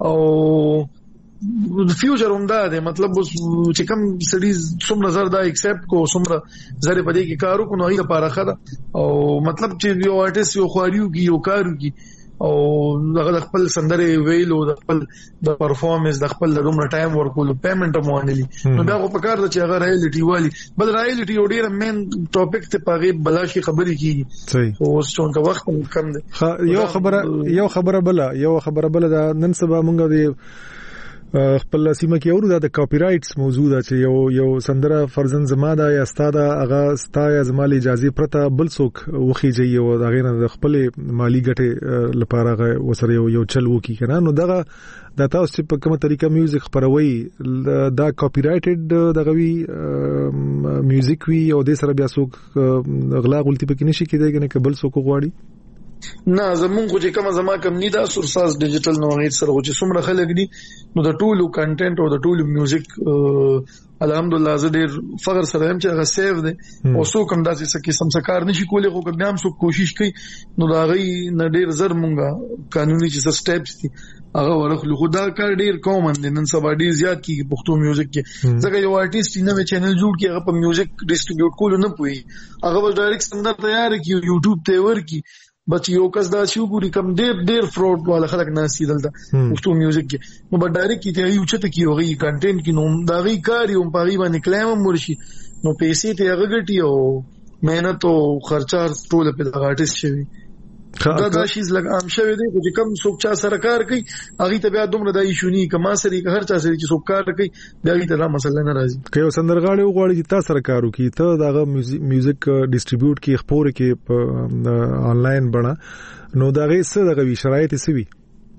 S6: او د فیوچر هم دا ده مطلب چې کوم سټډیز څومره زر دا ایکسپټ کو څومره زره پدې کې کارو کو نو هی لپاره خره او مطلب چې یو آرټیست یو خواریو کی یو کارو کی او دغه خپل سندره ویلو د خپل د پرفورمنس د خپل دومره ټایم ورکول پیمنټ مو انلی نو دا خو په کار د چې هغه رایلټي والی بل رایلټي او ډیر مین ټاپک ته پاغي بلاشي خبرې کیږي
S5: صحیح
S6: او څنګه وخت کم دی
S5: یو خبره یو خبره بل یو خبره بل دا نن سبا مونږ دی خپل سیمه کې اورو د کاپی رائټس موضوع ده چې یو یو سندره فرزن زما ده یا ستاده هغه ستا یا زمالي اجازه پرته بل څوک وخیږي او دا غیر د خپل مالی ګټه لپاره وسره یو یو چل وکي کنه نو دغه د تاسو چې په کومه طریقه میوزیک خبروي دا کاپی رائټډ دغه وی میوزیک وی او د سره بیا څوک غلا غلطي پکې نشي کېدای کنه قبل څوک غواړي
S6: نه زمونږ چې کومه زما کم نه دا سورساس ډیجیټل نو هیڅ سره چې څومره خلک دي نو د ټولو کنټینټ او د ټولو میوزیک الحمدلله زه ډیر فخر سره هم چې هغه سیو دي او څو کوم داسې څه قسم څه کار نشي کولای خو کوم هم څو کوشش کوي نو دا غي نه ډیر زر مونږه قانوني چې سټیپس دي هغه ورخلو خو دا کار ډیر کومن دي نن سبا ډیر زیات کیږي پښتو میوزیک کې ځکه یو آرټیست نوې چینل جوړ کړي هغه په میوزیک ډیسټریبیوټ کول نه پوي هغه به ډایرکټ سندر تیار کړي یوټیوب ته ورکی بچ یو کس دا شو ګوري کم ډیر ډیر فراډ والا خلک ناسي دلته پښتو میوزیک کې نو په ډایرکټ کې ته یو چته کې وغي کنټینټ کې نو دا غي کار یو په غي باندې کلیم مرشي نو پیسې ته هغه ګټي او مهنت او خرچه ټول په دغه آرټیست شوی دا دا شیز لګ عام شوی دی چې کوم څوک چا سره کار کوي هغه ته بیا دومره دای شونی کما سره هر چا سره چې څوک کار کوي بیا هغه ته مسله نه راځي
S5: که یو سندرغاړي وغواړي چې تاسو سره کار وکړي ته دغه میوزیک ډیسټریبیوټ کې خبرې کې په انلاین بڼه نو دغه څه دغه شرایط څه وي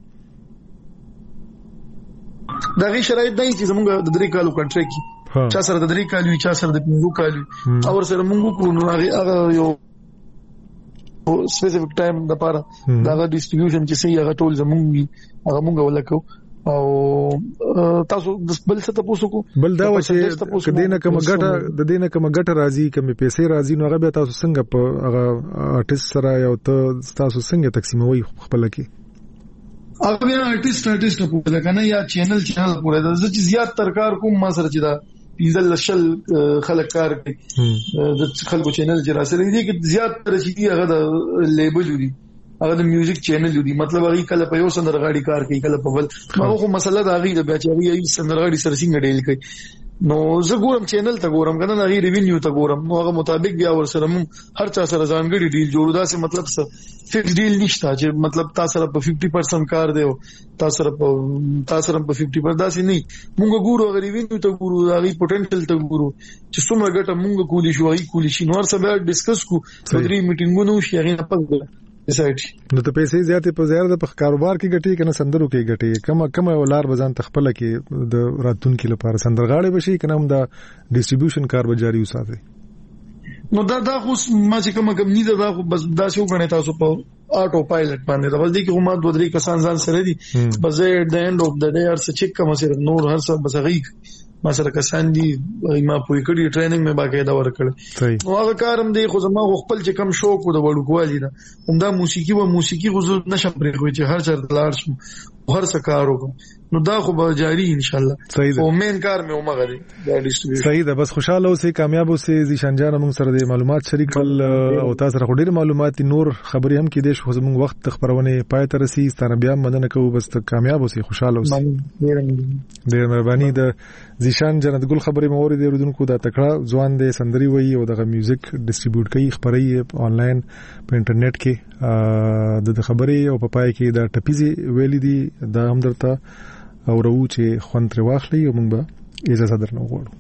S6: دغه شرایط دای چې زموږ د درې کالو کنټریکټ چا سره د درې کالو چا سره د پنځو کالو او سره موږ کو نو هغه یو سپیسیفیک ټایم د پاره دا ډیسټریبیوشن چې سي هغه ټول زمونږ هغه مونږ ولکو او تاسو بل څه تاسو کو
S5: بل دا و چې کدینه کوم ګټه د دینه کوم ګټه راځي کوم پیسې راځي نو هغه به تاسو څنګه په هغه آرټیست سره یو ته تاسو څنګه تقسیموي خپل کې
S6: هغه بیا آرټیست آرټیست په لکنه یا چینل چینل پورې د چې زیات ترکار کوم ما سره چې دا پیزل شل خلک کار کوي د خلکو چینل چې راسره دي چې زیات تر شي هغه د لیبل دي هغه د میوزیک چینل دي مطلب هغه کله په یو سندرغاړي کار کوي کله په بل هغه خو مسله دا غي د بیا چې هغه سندرغاړي سره څنګه ډیل کوي نو زه ګورم چینل ته ګورم کنه هغه ریوینیو ته ګورم نو هغه مطابق بیا ور سره مون هر چا سره ځانګړي ډیل جوړو دا څه مطلب څه فکس ډیل نشته چې مطلب تاسو سره په پچاس پرسنټ کار دی او تاسو سره په تاسو سره په پچاس پرسنټ داسې نه مونږ ګورو هغه ریوینیو ته ګورو هغه پوتنشل ته ګورو چې څومره ګټه مونږ کولی شو هغه کولی شي نو سره ډیسکس کو درې میټینګونو شي هغه نه پګ ډیسایډ شي.
S5: نو ته پیسې زیاتې په زیات په کاروبار کې ګټي کنه سندرو کې ګټي کوم کوم ولار بزان تخپل کې د راتونکو لپاره سندرغاړي بشي کنه هم دا ډیسټریبیوشن کار به جاری وساتي.
S6: نو دا دا خو ما چې کوم کم نه دا خو بس دا شو غنه تاسو په آټو پایلټ باندې دا بس دي کې هم دوه درې کسان ځان سره دي بس ایٹ د اینډ اف د ډے ار څه چیک کوم سره نور هر څه بس غي ما سره کسان دي ما پوي کړی ټریننګ مې باقاعده ورکړ. نو هغه کارم دی خو زما خپل چې کم شوق و د وړوکوالي دا همدا موسیقي و موسیقي غوږ نشم پرې کوي چې هر چر دلار شم هر څه کار وکم نو دا خو به جاری ان شاء الله. او مین کار مې ومغه دی دا ډیسټریبیوشن.
S5: صحیح ده. بس خوشاله اوسې کامیاب اوسې ذیشان جان موږ سره د معلومات شریک کړل او تاسو سره ډېر معلومات نور خبرې هم کې دي شو زموږ وخت خبرونه پای ته رسي ستاره بیا مننه کوو بس کامیاب اوسې خوشاله اوسې. ډېر مهرباني. د ذیشان جنت ګل خبرې موري د رودونکو دا تکړه ځوان دی سندري وایي او دغه میوزیک ډیسټریبیوټ کوي خبري آنلاین په انټرنیټ کې د خبرې او په پای کې دا ټپيزي ویلي دي دا هم درته او راو چې خوان تر واخلي او موږ به اجازه درنه وغواړو.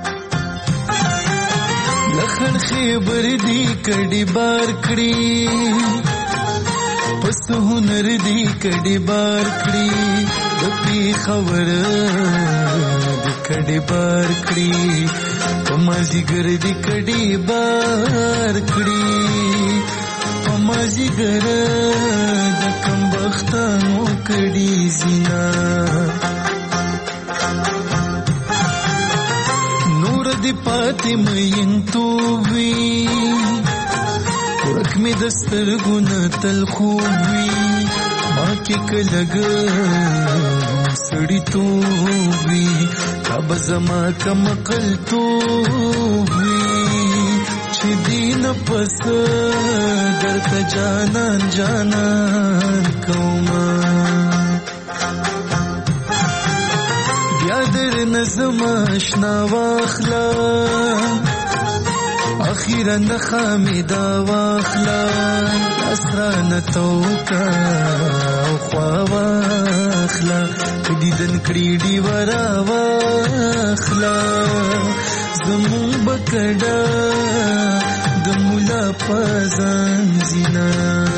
S7: لخن خبر دی کډي بار کړی پس هنر دی کډي بار کړی د پی خبر د کډي بار کړی پمازي ګر دی کډي بار کړی پمازي ګر د کم بختانو کډي زینا نور دی پاتې مې تو وی ورک می دستر ګنا تل خو وی ما کې کلګ سړی تو وی اب زما کم قل تو وی چې دین پس درته جانان جانان کوما بیا در نظم آشنا واخلا اخیرا نخامیدا واخلا اسران توکا او خوا واخلا دیدن کړي دی ورا واخلا زمون بکډا د مولا پزان زینا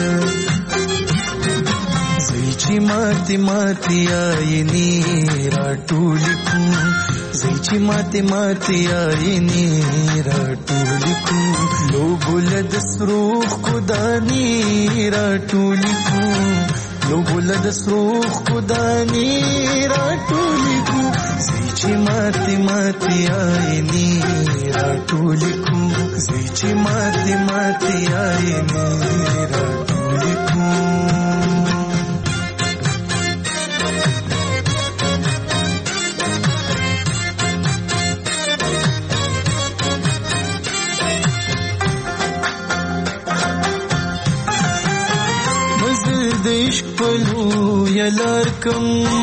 S7: زیچی ماتی ماتی آئینی را ټولیکو زیچی ماتی ماتی آئینی را ټولیکو لو بلد سروخ کو دانی را ټولیکو لو بلد سروخ کو دانی را ټولیکو زیچی ماتی ماتی آئینی را ټولیکو زیچی ماتی ماتی آئینی را ټولیکو دیش پلو یلار کم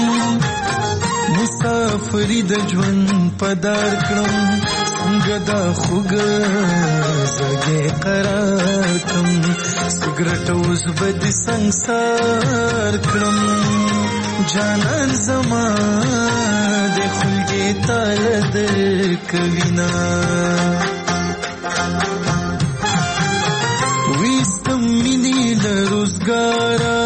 S7: مسافری د ژوند پدار کړم څنګه دا خوګ زګې قرار کم سګرټ اوس بد ਸੰسار کړم جانان زما د خلګې تل د کوینا وستم مینې لروزګارا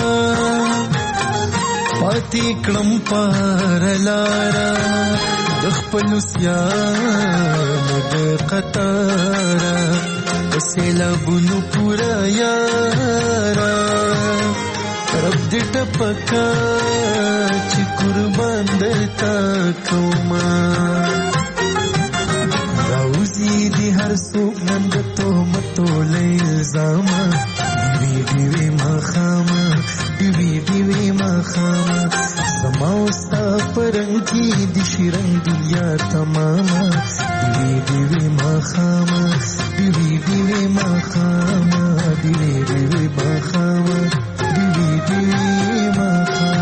S7: پاتې کړم پار لارا د خپل سیانو د قطارا سیلابونو پورا یارا رب دې ټپکا چې قربان درتا کوما راوزی دی هر څوک نن د تهمتو له الزامه دیوی دیوی ماخامه دیوی دیوی ماخامه زما وستا پرنګ کې د شیرنګ دنیا تمامه دیوی دیوی ماخامه دیوی دیوی ماخامه دیوی دیوی ماخامه دیوی دیوی ماخامه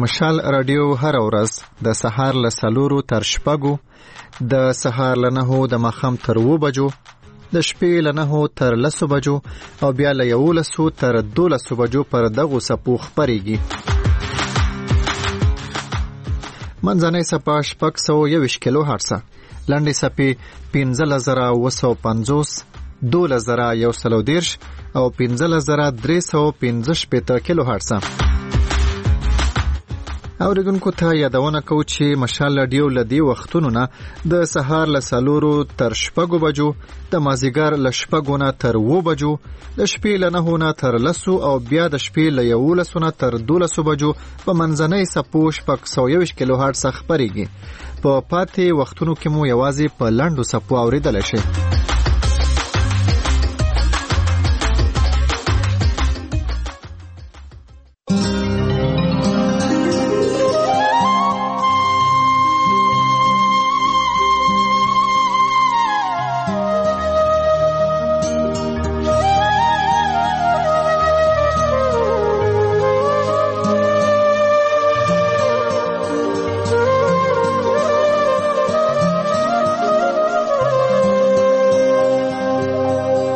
S8: مشال رادیو هر ورځ د سهار له څلورو تر شپږو، د سهار له نهو د ماښام تر اووه بجو، د شپې له نهو تر لسو بجو او بیا له یولسو تر دولسو بجو پر دغو څپو خپرېږي. منځنۍ څپه شپږ سوه یوویشت کیلو هرڅه، لنډې څپې پنځلس زره اووه سوه پنځوس، دولس زره یو سل او دېرش او پنځلس زره درې سوه پنځه شپېته کیلو هرڅه. اوریدونکو ته یادونه کوو چې مشال رادیو له دې وختونو نه د سهار له څلورو تر شپږو بجو، د مازدیګر له شپږو نه تر اووه بجو، د شپې له نهو نه تر لسو او بیا د شپې له یولسو نه تر دولسو بجو په منځنۍ څپو شپږ سوه یوویشت کیلو هرټز خپرېږي. په پاتې وختونو کې مو یوازې په لنډو څپو اورېدلی شئ.